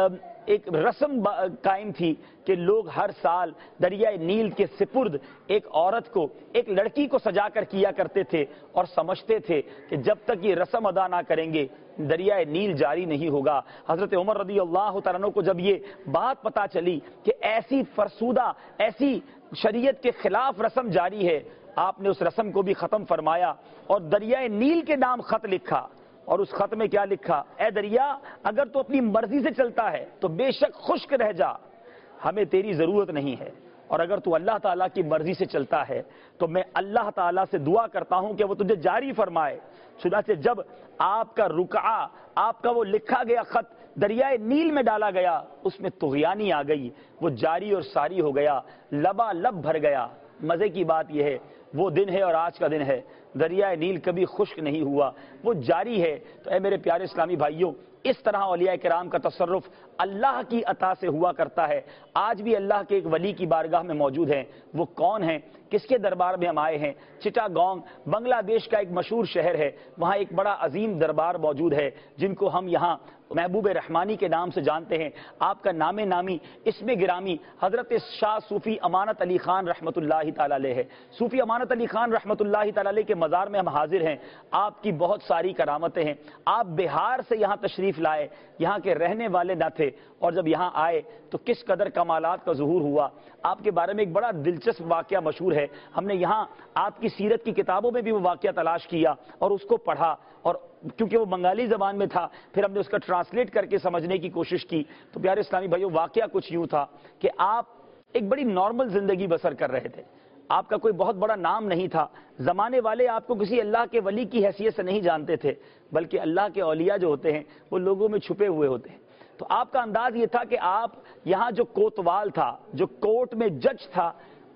ایک رسم قائم تھی کہ لوگ ہر سال دریائے نیل کے سپرد ایک عورت کو، ایک لڑکی کو سجا کر کیا کرتے تھے، اور سمجھتے تھے کہ جب تک یہ رسم ادا نہ کریں گے دریائے نیل جاری نہیں ہوگا۔ حضرت عمر رضی اللہ تعالیٰ عنہ کو جب یہ بات پتہ چلی کہ ایسی فرسودہ، ایسی شریعت کے خلاف رسم جاری ہے، آپ نے اس رسم کو بھی ختم فرمایا اور دریائے نیل کے نام خط لکھا، اور اس خط میں کیا لکھا، اے دریا اگر تو اپنی مرضی سے چلتا ہے تو بے شک خشک رہ جا، ہمیں تیری ضرورت نہیں ہے، اور اگر تو اللہ تعالیٰ کی مرضی سے چلتا ہے تو میں اللہ تعالیٰ سے دعا کرتا ہوں کہ وہ تجھے جاری فرمائے۔ چنانچہ جب آپ کا رکعہ، آپ کا وہ لکھا گیا خط دریائے نیل میں ڈالا گیا، اس میں طغیانی آ گئی، وہ جاری اور ساری ہو گیا، لبالب بھر گیا۔ مزے کی بات یہ ہے، وہ دن ہے اور آج کا دن ہے، دریائے نیل کبھی خشک نہیں ہوا، وہ جاری ہے۔ تو اے میرے پیارے اسلامی بھائیوں، اس طرح اولیاء کرام کا تصرف اللہ کی عطا سے ہوا کرتا ہے۔ آج بھی اللہ کے ایک ولی کی بارگاہ میں موجود ہیں، وہ کون ہیں، کس کے دربار میں ہم آئے ہیں؟ چٹاگانگ بنگلہ دیش کا ایک مشہور شہر ہے، وہاں ایک بڑا عظیم دربار موجود ہے جن کو ہم یہاں محبوب رحمانی کے نام سے جانتے ہیں۔ آپ کا نام نامی، اسم گرامی حضرت شاہ صوفی امانت علی خان رحمۃ اللہ تعالی علیہ ہے۔ صوفی امانت علی خان رحمۃ اللہ تعالی علیہ کے مزار میں ہم حاضر ہیں۔ آپ کی بہت ساری کرامتیں ہیں۔ آپ بہار سے یہاں تشریف لائے، یہاں کے رہنے والے نہ تھے، اور جب یہاں آئے تو کس قدر کمالات کا ظہور ہوا۔ آپ کے بارے میں ایک بڑا دلچسپ واقعہ مشہور ہے، ہم نے یہاں آپ کی سیرت کی کتابوں میں بھی وہ واقعہ تلاش کیا اور اس کو پڑھا، اور کیونکہ وہ بنگالی زبان میں تھا پھر ہم نے اس کا ٹرانسلیٹ کر کے سمجھنے کی کوشش کی۔ تو پیارے اسلامی بھائیوں، واقعہ کچھ یوں تھا کہ آپ ایک بڑی نارمل زندگی بسر کر رہے تھے، آپ کا کوئی بہت بڑا نام نہیں تھا، زمانے والے آپ کو کسی اللہ کے ولی کی حیثیت سے نہیں جانتے تھے، بلکہ اللہ کے اولیاء جو ہوتے ہیں وہ لوگوں میں چھپے ہوئے ہوتے ہیں۔ تو آپ کا انداز یہ تھا کہ آپ یہاں جو کوتوال تھا، جو کورٹ میں جج تھا،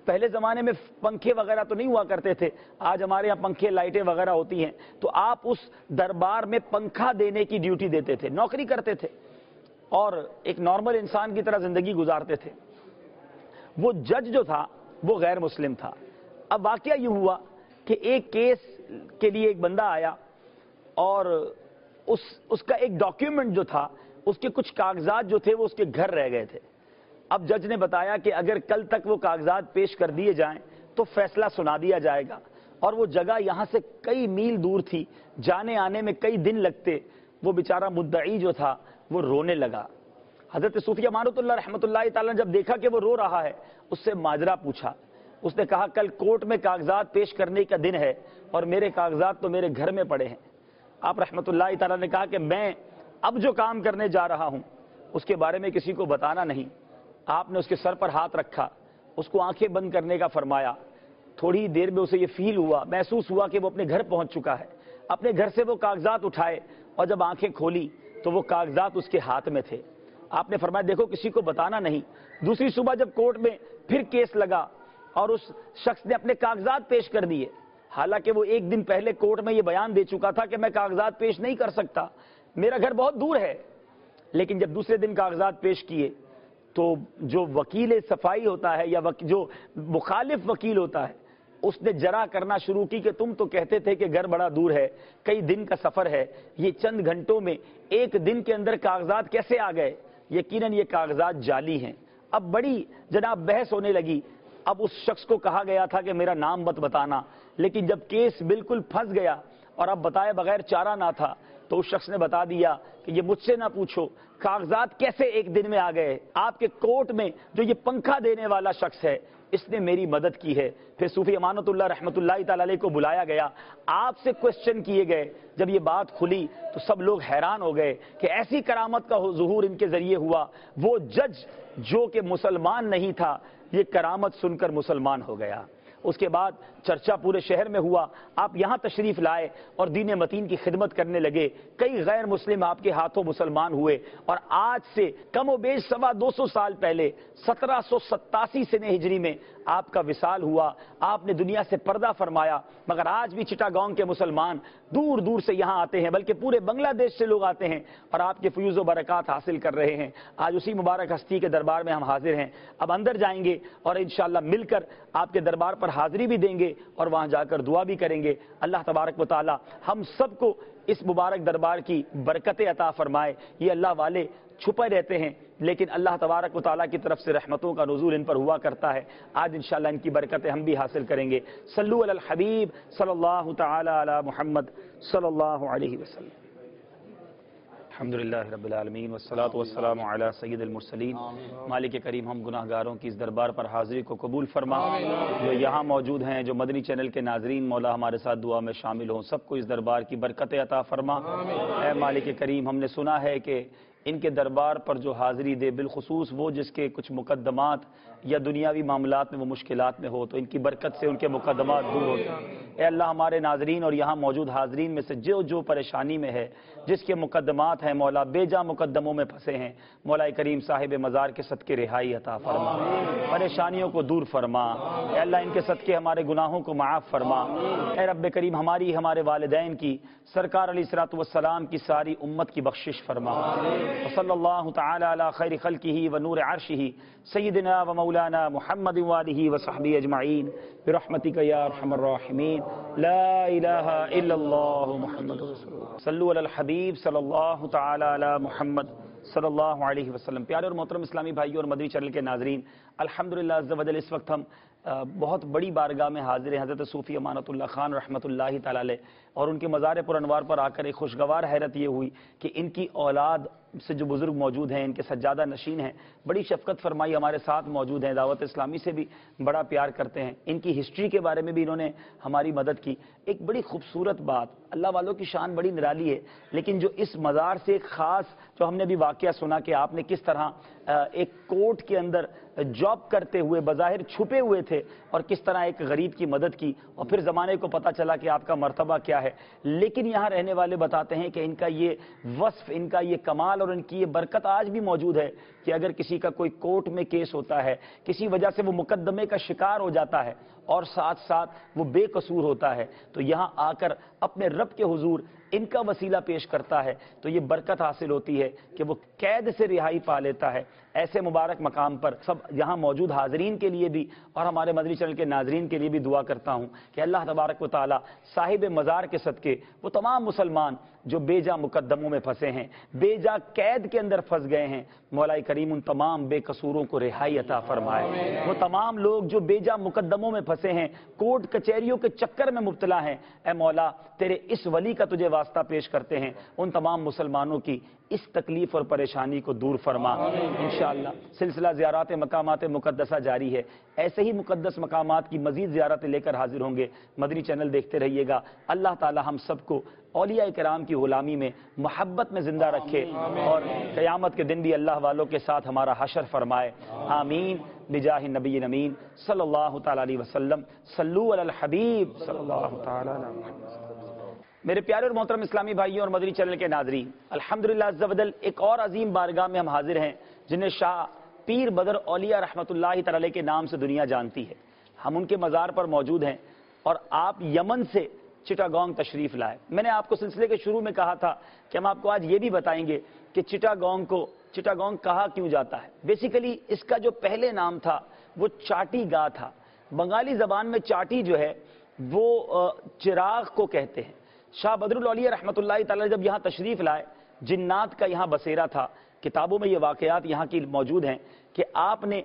پہلے زمانے میں پنکھے وغیرہ تو نہیں ہوا کرتے تھے، آج ہمارے یہاں پنکھے لائٹیں وغیرہ ہوتی ہیں، تو آپ اس دربار میں پنکھا دینے کی ڈیوٹی دیتے تھے، نوکری کرتے تھے اور ایک نارمل انسان کی طرح زندگی گزارتے تھے۔ وہ جج جو تھا وہ غیر مسلم تھا۔ اب واقعہ یہ ہوا کہ ایک کیس کے لیے ایک بندہ آیا اور اس کا ایک ڈاکیومنٹ جو تھا، اس کے کچھ کاغذات جو تھے وہ اس کے گھر رہ گئے تھے۔ اب جج نے بتایا کہ اگر کل تک وہ کاغذات پیش کر دیے جائیں تو فیصلہ سنا دیا جائے گا، اور وہ جگہ یہاں سے کئی میل دور تھی، جانے آنے میں کئی دن لگتے۔ وہ بیچارہ مدعی جو تھا وہ رونے لگا۔ حضرت صوفی امانت اللہ رحمۃ اللہ تعالیٰ نے جب دیکھا کہ وہ رو رہا ہے، اس سے ماجرا پوچھا۔ اس نے کہا کل کورٹ میں کاغذات پیش کرنے کا دن ہے اور میرے کاغذات تو میرے گھر میں پڑے ہیں۔ آپ رحمۃ اللہ تعالیٰ نے کہا کہ میں اب جو کام کرنے جا رہا ہوں اس کے بارے میں کسی کو بتانا نہیں۔ آپ نے اس کے سر پر ہاتھ رکھا، اس کو آنکھیں بند کرنے کا فرمایا۔ تھوڑی دیر میں اسے یہ فیل ہوا، محسوس ہوا کہ وہ اپنے گھر پہنچ چکا ہے۔ اپنے گھر سے وہ کاغذات اٹھائے اور جب آنکھیں کھولی تو وہ کاغذات اس کے ہاتھ میں تھے۔ آپ نے فرمایا دیکھو کسی کو بتانا نہیں۔ دوسری صبح جب کورٹ میں پھر کیس لگا اور اس شخص نے اپنے کاغذات پیش کر دیے، حالانکہ وہ ایک دن پہلے کورٹ میں یہ بیان دے چکا تھا کہ میں کاغذات پیش نہیں کر سکتا، میرا گھر بہت دور ہے، لیکن جب دوسرے دن کاغذات پیش کیے تو جو وکیل صفائی ہوتا ہے یا جو مخالف وکیل ہوتا ہے، اس نے جرا کرنا شروع کی کہ تم تو کہتے تھے کہ گھر بڑا دور ہے، کئی دن کا سفر ہے، یہ چند گھنٹوں میں ایک دن کے اندر کاغذات کیسے آ گئے؟ یقیناً یہ کاغذات جعلی ہیں۔ اب بڑی جناب بحث ہونے لگی۔ اب اس شخص کو کہا گیا تھا کہ میرا نام مت بتانا، لیکن جب کیس بالکل پھنس گیا اور اب بتائے بغیر چارہ نہ تھا تو اس شخص نے بتا دیا کہ یہ مجھ سے نہ پوچھو کاغذات کیسے ایک دن میں آ گئے، آپ کے کورٹ میں جو یہ پنکھا دینے والا شخص ہے اس نے میری مدد کی ہے۔ پھر صوفی امانت اللہ رحمۃ اللہ تعالی علیہ کو بلایا گیا، آپ سے کوسچن کیے گئے۔ جب یہ بات کھلی تو سب لوگ حیران ہو گئے کہ ایسی کرامت کا ظہور ان کے ذریعے ہوا۔ وہ جج جو کہ مسلمان نہیں تھا، یہ کرامت سن کر مسلمان ہو گیا۔ اس کے بعد چرچا پورے شہر میں ہوا، آپ یہاں تشریف لائے اور دین متین کی خدمت کرنے لگے۔ کئی غیر مسلم آپ کے ہاتھوں مسلمان ہوئے، اور آج سے کم و بیش 250 سال پہلے 1787 سنہ ہجری میں آپ کا وصال ہوا، آپ نے دنیا سے پردہ فرمایا۔ مگر آج بھی چٹاگانگ کے مسلمان دور دور سے یہاں آتے ہیں، بلکہ پورے بنگلہ دیش سے لوگ آتے ہیں اور آپ کے فیوز و برکات حاصل کر رہے ہیں۔ آج اسی مبارک ہستی کے دربار میں ہم حاضر ہیں۔ اب اندر جائیں گے اور انشاءاللہ مل کر آپ کے دربار پر حاضری بھی دیں گے اور وہاں جا کر دعا بھی کریں گے۔ اللہ تبارک و تعالی ہم سب کو اس مبارک دربار کی برکتیں عطا فرمائے۔ یہ اللہ والے چھپے رہتے ہیں، لیکن اللہ تبارک و تعالیٰ کی طرف سے رحمتوں کا نزول ان پر ہوا کرتا ہے۔ آج انشاءاللہ ان کی برکتیں ہم بھی حاصل کریں گے۔ صلو علی الحبیب صلی اللہ تعالی علی محمد صلی اللہ علیہ وسلم۔ الحمدللہ رب العالمین والصلاة والسلام علی سید المرسلین۔ مالک کریم ہم گناہ گاروں کی اس دربار پر حاضری کو قبول فرما۔ جو یہاں موجود ہیں، جو مدنی چینل کے ناظرین مولا ہمارے ساتھ دعا میں شامل ہوں، سب کو اس دربار کی برکت عطا فرما۔ اے مالک کریم، ہم نے سنا ہے کہ ان کے دربار پر جو حاضری دے، بالخصوص وہ جس کے کچھ مقدمات یا دنیاوی معاملات میں وہ مشکلات میں ہو، تو ان کی برکت سے ان کے مقدمات دور ہوتے ہیں۔ اے اللہ ہمارے ناظرین اور یہاں موجود حاضرین میں سے جو پریشانی میں ہے، جس کے مقدمات ہیں مولا بے جا مقدموں میں پھنسے ہیں، مولا کریم صاحب مزار کے صدقے رہائی عطا فرما، پریشانیوں کو دور فرما۔ اے اللہ ان کے صدقے ہمارے گناہوں کو معاف فرما۔ اے رب کریم ہماری ہمارے والدین کی، سرکار علیہ الصلوۃ والسلام کی ساری امت کی بخشش فرما۔ وصلی اللہ تعالی علی خیر خلقہ ونور عرشہ سیدنا و مولانا محمد وآلہ وصحبہ اجمعین برحمتک یا ارحم الراحمین۔ لا الہ الا اللہ محمد رسول اللہ۔ صلو علی الحبیب صلی اللہ تعالی علی محمد صلی اللہ علیہ وسلم۔ پیارے اور محترم اسلامی بھائیوں اور مدنی چینل کے ناظرین، الحمدللہ عز و جل اس وقت ہم بہت بڑی بارگاہ میں حاضر ہیں حضرت صوفی امانت اللہ خان رحمۃ اللہ تعالی علیہ، اور ان کے مزار پر انوار پر آ کر ایک خوشگوار حیرت یہ ہوئی کہ ان کی اولاد سے جو بزرگ موجود ہیں، ان کے سجادہ نشین ہیں، بڑی شفقت فرمائی ہمارے ساتھ موجود ہیں، دعوت اسلامی سے بھی بڑا پیار کرتے ہیں۔ ان کی ہسٹری کے بارے میں بھی انہوں نے ہماری مدد کی۔ ایک بڑی خوبصورت بات، اللہ والوں کی شان بڑی نرالی ہے، لیکن جو اس مزار سے ایک خاص جو ہم نے بھی واقعہ سنا کہ آپ نے کس طرح ایک کوٹ کے اندر جاب کرتے ہوئے بظاہر چھپے ہوئے تھے اور کس طرح ایک غریب کی مدد کی، اور پھر زمانے کو پتہ چلا کہ آپ کا مرتبہ کیا ہے، لیکن یہاں رہنے والے بتاتے ہیں کہ ان کا یہ وصف، ان کا یہ کمال اور اور ان کی یہ برکت آج بھی موجود ہے کہ اگر کسی کا کوئی کورٹ میں کیس ہوتا ہے، کسی وجہ سے وہ مقدمے کا شکار ہو جاتا ہے اور ساتھ ساتھ وہ بے قصور ہوتا ہے، تو یہاں آ کر اپنے رب کے حضور ان کا وسیلہ پیش کرتا ہے تو یہ برکت حاصل ہوتی ہے کہ وہ قید سے رہائی پا لیتا ہے۔ ایسے مبارک مقام پر سب یہاں موجود حاضرین کے لیے بھی اور ہمارے مدنی چینل کے ناظرین کے لیے بھی دعا کرتا ہوں کہ اللہ تبارک و تعالی صاحب مزار کے صدقے وہ تمام مسلمان جو بے جا مقدموں میں پھنسے ہیں، بے جا قید کے اندر پھنس گئے ہیں، مولا کریم ان تمام بے قصوروں کو رہائی عطا فرمائے۔ وہ تمام لوگ جو بے جا مقدموں میں پھنسے ہیں، کورٹ کچہریوں کے چکر میں مبتلا ہیں، اے مولا تیرے اس ولی کا تجھے واسطہ پیش کرتے ہیں، ان تمام مسلمانوں کی اس تکلیف اور پریشانی کو دور فرما۔ انشاءاللہ سلسلہ زیارات مقامات مقدسہ جاری ہے، ایسے ہی مقدس مقامات کی مزید زیارتیں لے کر حاضر ہوں گے۔ مدنی چینل دیکھتے رہیے گا۔ اللہ تعالی ہم سب کو اولیاء کرام کی غلامی میں محبت میں زندہ رکھے اور قیامت کے دن بھی اللہ والوں کے ساتھ ہمارا حشر فرمائے، آمین بجاہ نبی امین صلی اللہ تعالی علیہ وسلم۔ صلو علی الحبیب صلی اللہ تعالی علیہ وسلم۔ میرے پیارے اور محترم اسلامی بھائیوں اور مدنی چینل کے ناظرین، الحمدللہ عز و جل ایک اور عظیم بارگاہ میں ہم حاضر ہیں جنہیں شاہ پیر بدر اولیاء رحمۃ اللہ تعالی کے نام سے دنیا جانتی ہے۔ ہم ان کے مزار پر موجود ہیں اور آپ یمن سے چٹاگانگ تشریف لائے۔ میں نے آپ کو سلسلے کے شروع میں کہا تھا کہ ہم آپ کو آج یہ بھی بتائیں گے کہ چٹاگانگ کہا کیوں جاتا ہے۔ بیسیکلی اس کا جو پہلے نام تھا وہ چاٹی گاہ تھا۔ بنگالی زبان میں چاٹی جو ہے وہ چراغ کو کہتے ہیں۔ شاہ بدر الاولیاء رحمۃ اللہ تعالی جب یہاں تشریف لائے، جنات کا یہاں بسیرا تھا۔ کتابوں میں یہ واقعات یہاں کی موجود ہیں کہ آپ نے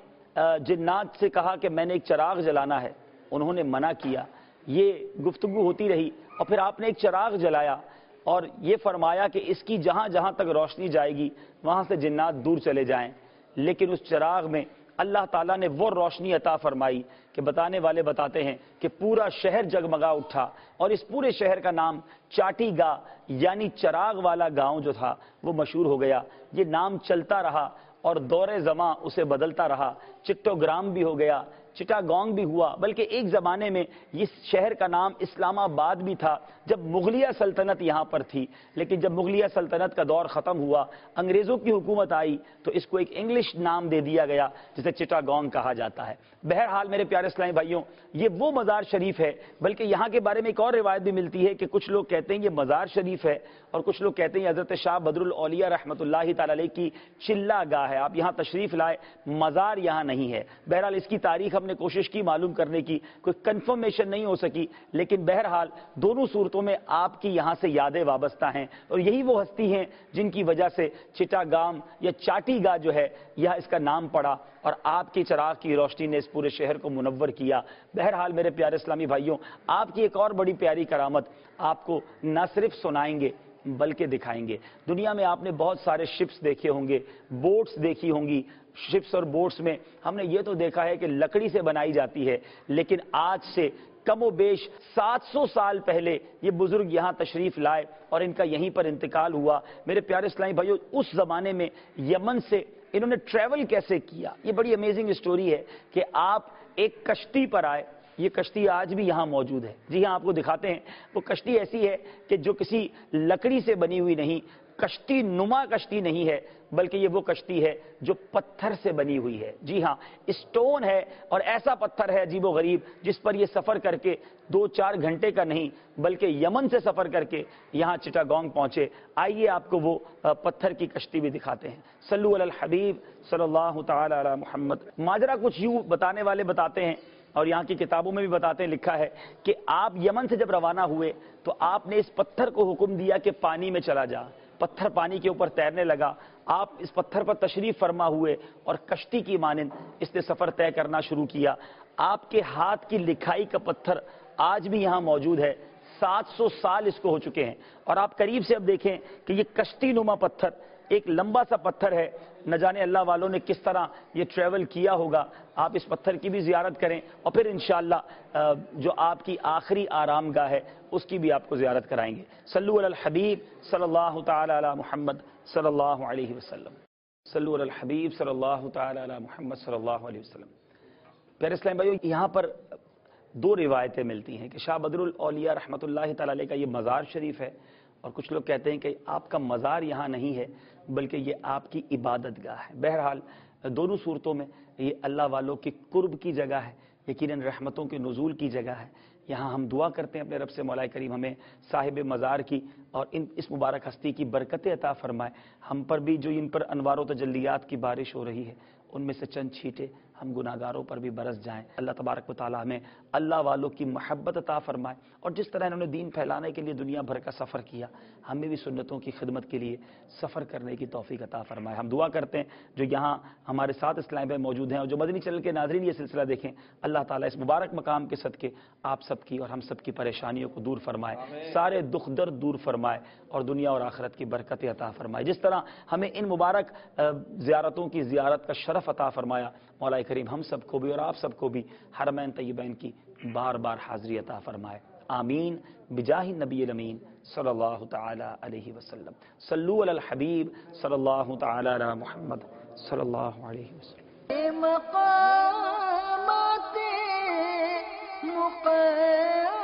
جنات سے کہا کہ میں نے ایک چراغ جلانا ہے، انہوں نے منع کیا، یہ گفتگو ہوتی رہی اور پھر آپ نے ایک چراغ جلایا اور یہ فرمایا کہ اس کی جہاں جہاں تک روشنی جائے گی وہاں سے جنات دور چلے جائیں، لیکن اس چراغ میں اللہ تعالیٰ نے وہ روشنی عطا فرمائی کہ بتانے والے بتاتے ہیں کہ پورا شہر جگمگا اٹھا اور اس پورے شہر کا نام چاٹی گاہ یعنی چراغ والا گاؤں جو تھا وہ مشہور ہو گیا۔ یہ نام چلتا رہا اور دور زماں اسے بدلتا رہا، چٹوگرام بھی ہو گیا، چٹاگانگ بھی ہوا، بلکہ ایک زمانے میں اس شہر کا نام اسلام آباد بھی تھا جب مغلیہ سلطنت یہاں پر تھی، لیکن جب مغلیہ سلطنت کا دور ختم ہوا، انگریزوں کی حکومت آئی تو اس کو ایک انگلش نام دے دیا گیا جسے چٹاگانگ کہا جاتا ہے۔ بہرحال میرے پیارے اسلامی بھائیوں، یہ وہ مزار شریف ہے، بلکہ یہاں کے بارے میں ایک اور روایت بھی ملتی ہے کہ کچھ لوگ کہتے ہیں یہ مزار شریف ہے اور کچھ لوگ کہتے ہیں حضرت شاہ بدر الاولیاء رحمۃ اللہ تعالی علیہ کی چلہ گاہ ہے۔ آپ یہاں تشریف لائے، مزار یہاں نہیں ہے۔ بہرحال اس کی تاریخ ہم نے کوشش کی معلوم کرنے کی، کوئی کنفرمیشن نہیں ہو سکی، لیکن بہرحال دونوں صورتوں میں آپ کی یہاں سے یادیں وابستہ ہیں اور یہی وہ ہستی ہیں جن کی وجہ سے چٹاگام یا چاٹی گاہ جو ہے یہاں اس کا نام پڑا اور آپ کی چراغ کی روشنی نے اس پورے شہر کو منور کیا۔ بہرحال میرے پیارے اسلامی بھائیوں، آپ کی ایک اور بڑی پیاری کرامت آپ کو نہ صرف سنائیں گے بلکہ دکھائیں گے۔ دنیا میں آپ نے بہت سارے شپس دیکھے ہوں گے، بوٹس دیکھی ہوں گی، شپس اور بوٹس میں ہم نے یہ تو دیکھا ہے کہ لکڑی سے بنائی جاتی ہے، لیکن آج سے کم و بیش 700 سال پہلے یہ بزرگ یہاں تشریف لائے اور ان کا یہیں پر انتقال ہوا۔ میرے پیارے اسلامی بھائیوں، اس زمانے میں یمن سے انہوں نے ٹریول کیسے کیا، یہ بڑی امیزنگ اسٹوری ہے کہ آپ ایک کشتی پر آئے۔ یہ کشتی آج بھی یہاں موجود ہے، جی ہاں آپ کو دکھاتے ہیں۔ وہ کشتی ایسی ہے کہ جو کسی لکڑی سے بنی ہوئی نہیں، کشتی نما کشتی نہیں ہے، بلکہ یہ وہ کشتی ہے جو پتھر سے بنی ہوئی ہے۔ جی ہاں، اسٹون ہے اور ایسا پتھر ہے عجیب و غریب جس پر یہ سفر کر کے 2-4 گھنٹے کا نہیں بلکہ یمن سے سفر کر کے یہاں چٹاگانگ پہنچے۔ آئیے آپ کو وہ پتھر کی کشتی بھی دکھاتے ہیں۔ صلو علی الحبیب صلی اللہ تعالی علی محمد۔ ماجرا کچھ یوں بتانے والے بتاتے ہیں اور یہاں کی کتابوں میں بھی بتاتے ہیں، لکھا ہے کہ آپ یمن سے جب روانہ ہوئے تو آپ نے اس پتھر کو حکم دیا کہ پانی میں چلا جا۔ پتھر پانی کے اوپر تیرنے لگا، آپ اس پتھر پر تشریف فرما ہوئے اور کشتی کی مانند اس نے سفر طے کرنا شروع کیا۔ آپ کے ہاتھ کی لکھائی کا پتھر آج بھی یہاں موجود ہے، 700 سال اس کو ہو چکے ہیں، اور آپ قریب سے اب دیکھیں کہ یہ کشتی نما پتھر ایک لمبا سا پتھر ہے۔ نہ جانے اللہ والوں نے کس طرح یہ ٹریول کیا ہوگا۔ آپ اس پتھر کی بھی زیارت کریں اور پھر انشاءاللہ جو آپ کی آخری آرام گاہ ہے اس کی بھی آپ کو زیارت کرائیں گے۔ صلو علی الحبیب صلی اللہ تعالی علی محمد صلی اللہ علیہ وسلم۔ صلو علی الحبیب صلی اللہ تعالی علی محمد صلی اللہ علیہ وسلم۔ پیارے اسلام بھائیو، یہاں پر 2 روایتیں ملتی ہیں کہ شاہ بدر الاولیاء رحمۃ اللہ تعالی علیہ کا یہ مزار شریف ہے اور کچھ لوگ کہتے ہیں کہ آپ کا مزار یہاں نہیں ہے بلکہ یہ آپ کی عبادت گاہ ہے۔ بہرحال دونوں صورتوں میں یہ اللہ والوں کی قرب کی جگہ ہے، یقیناً رحمتوں کے نزول کی جگہ ہے۔ یہاں ہم دعا کرتے ہیں اپنے رب سے مولا کریم ہمیں صاحب مزار کی اور اس مبارک ہستی کی برکتیں عطا فرمائے۔ ہم پر بھی جو ان پر انوار و تجلیات کی بارش ہو رہی ہے ان میں سے چند چھینٹے ہم گناہگاروں پر بھی برس جائیں۔ اللہ تبارک و تعالی ہمیں اللہ والوں کی محبت عطا فرمائے، اور جس طرح انہوں نے دین پھیلانے کے لیے دنیا بھر کا سفر کیا، ہمیں بھی سنتوں کی خدمت کے لیے سفر کرنے کی توفیق عطا فرمائے۔ ہم دعا کرتے ہیں جو یہاں ہمارے ساتھ اسلام بھائی موجود ہیں اور جو مدنی چینل کے ناظرین یہ سلسلہ دیکھیں، اللہ تعالیٰ اس مبارک مقام کے صدقے آپ سب کی اور ہم سب کی پریشانیوں کو دور فرمائے، سارے دکھ درد دور فرمائے اور دنیا اور آخرت کی برکتیں عطا فرمائے۔ جس طرح ہمیں ان مبارک زیارتوں کی زیارت کا شرف عطا فرمایا، مولا کریم ہم سب کو بھی اور آپ سب کو بھی حرمین طیبین کی بار بار حاضری عطا فرمائے۔ آمین بجاہ النبی الامین صلی اللہ تعالی علیہ وسلم۔ صلو علی الحبیب صلی اللہ تعالی علی محمد صلی اللہ علیہ وسلم۔ مقامات مقدس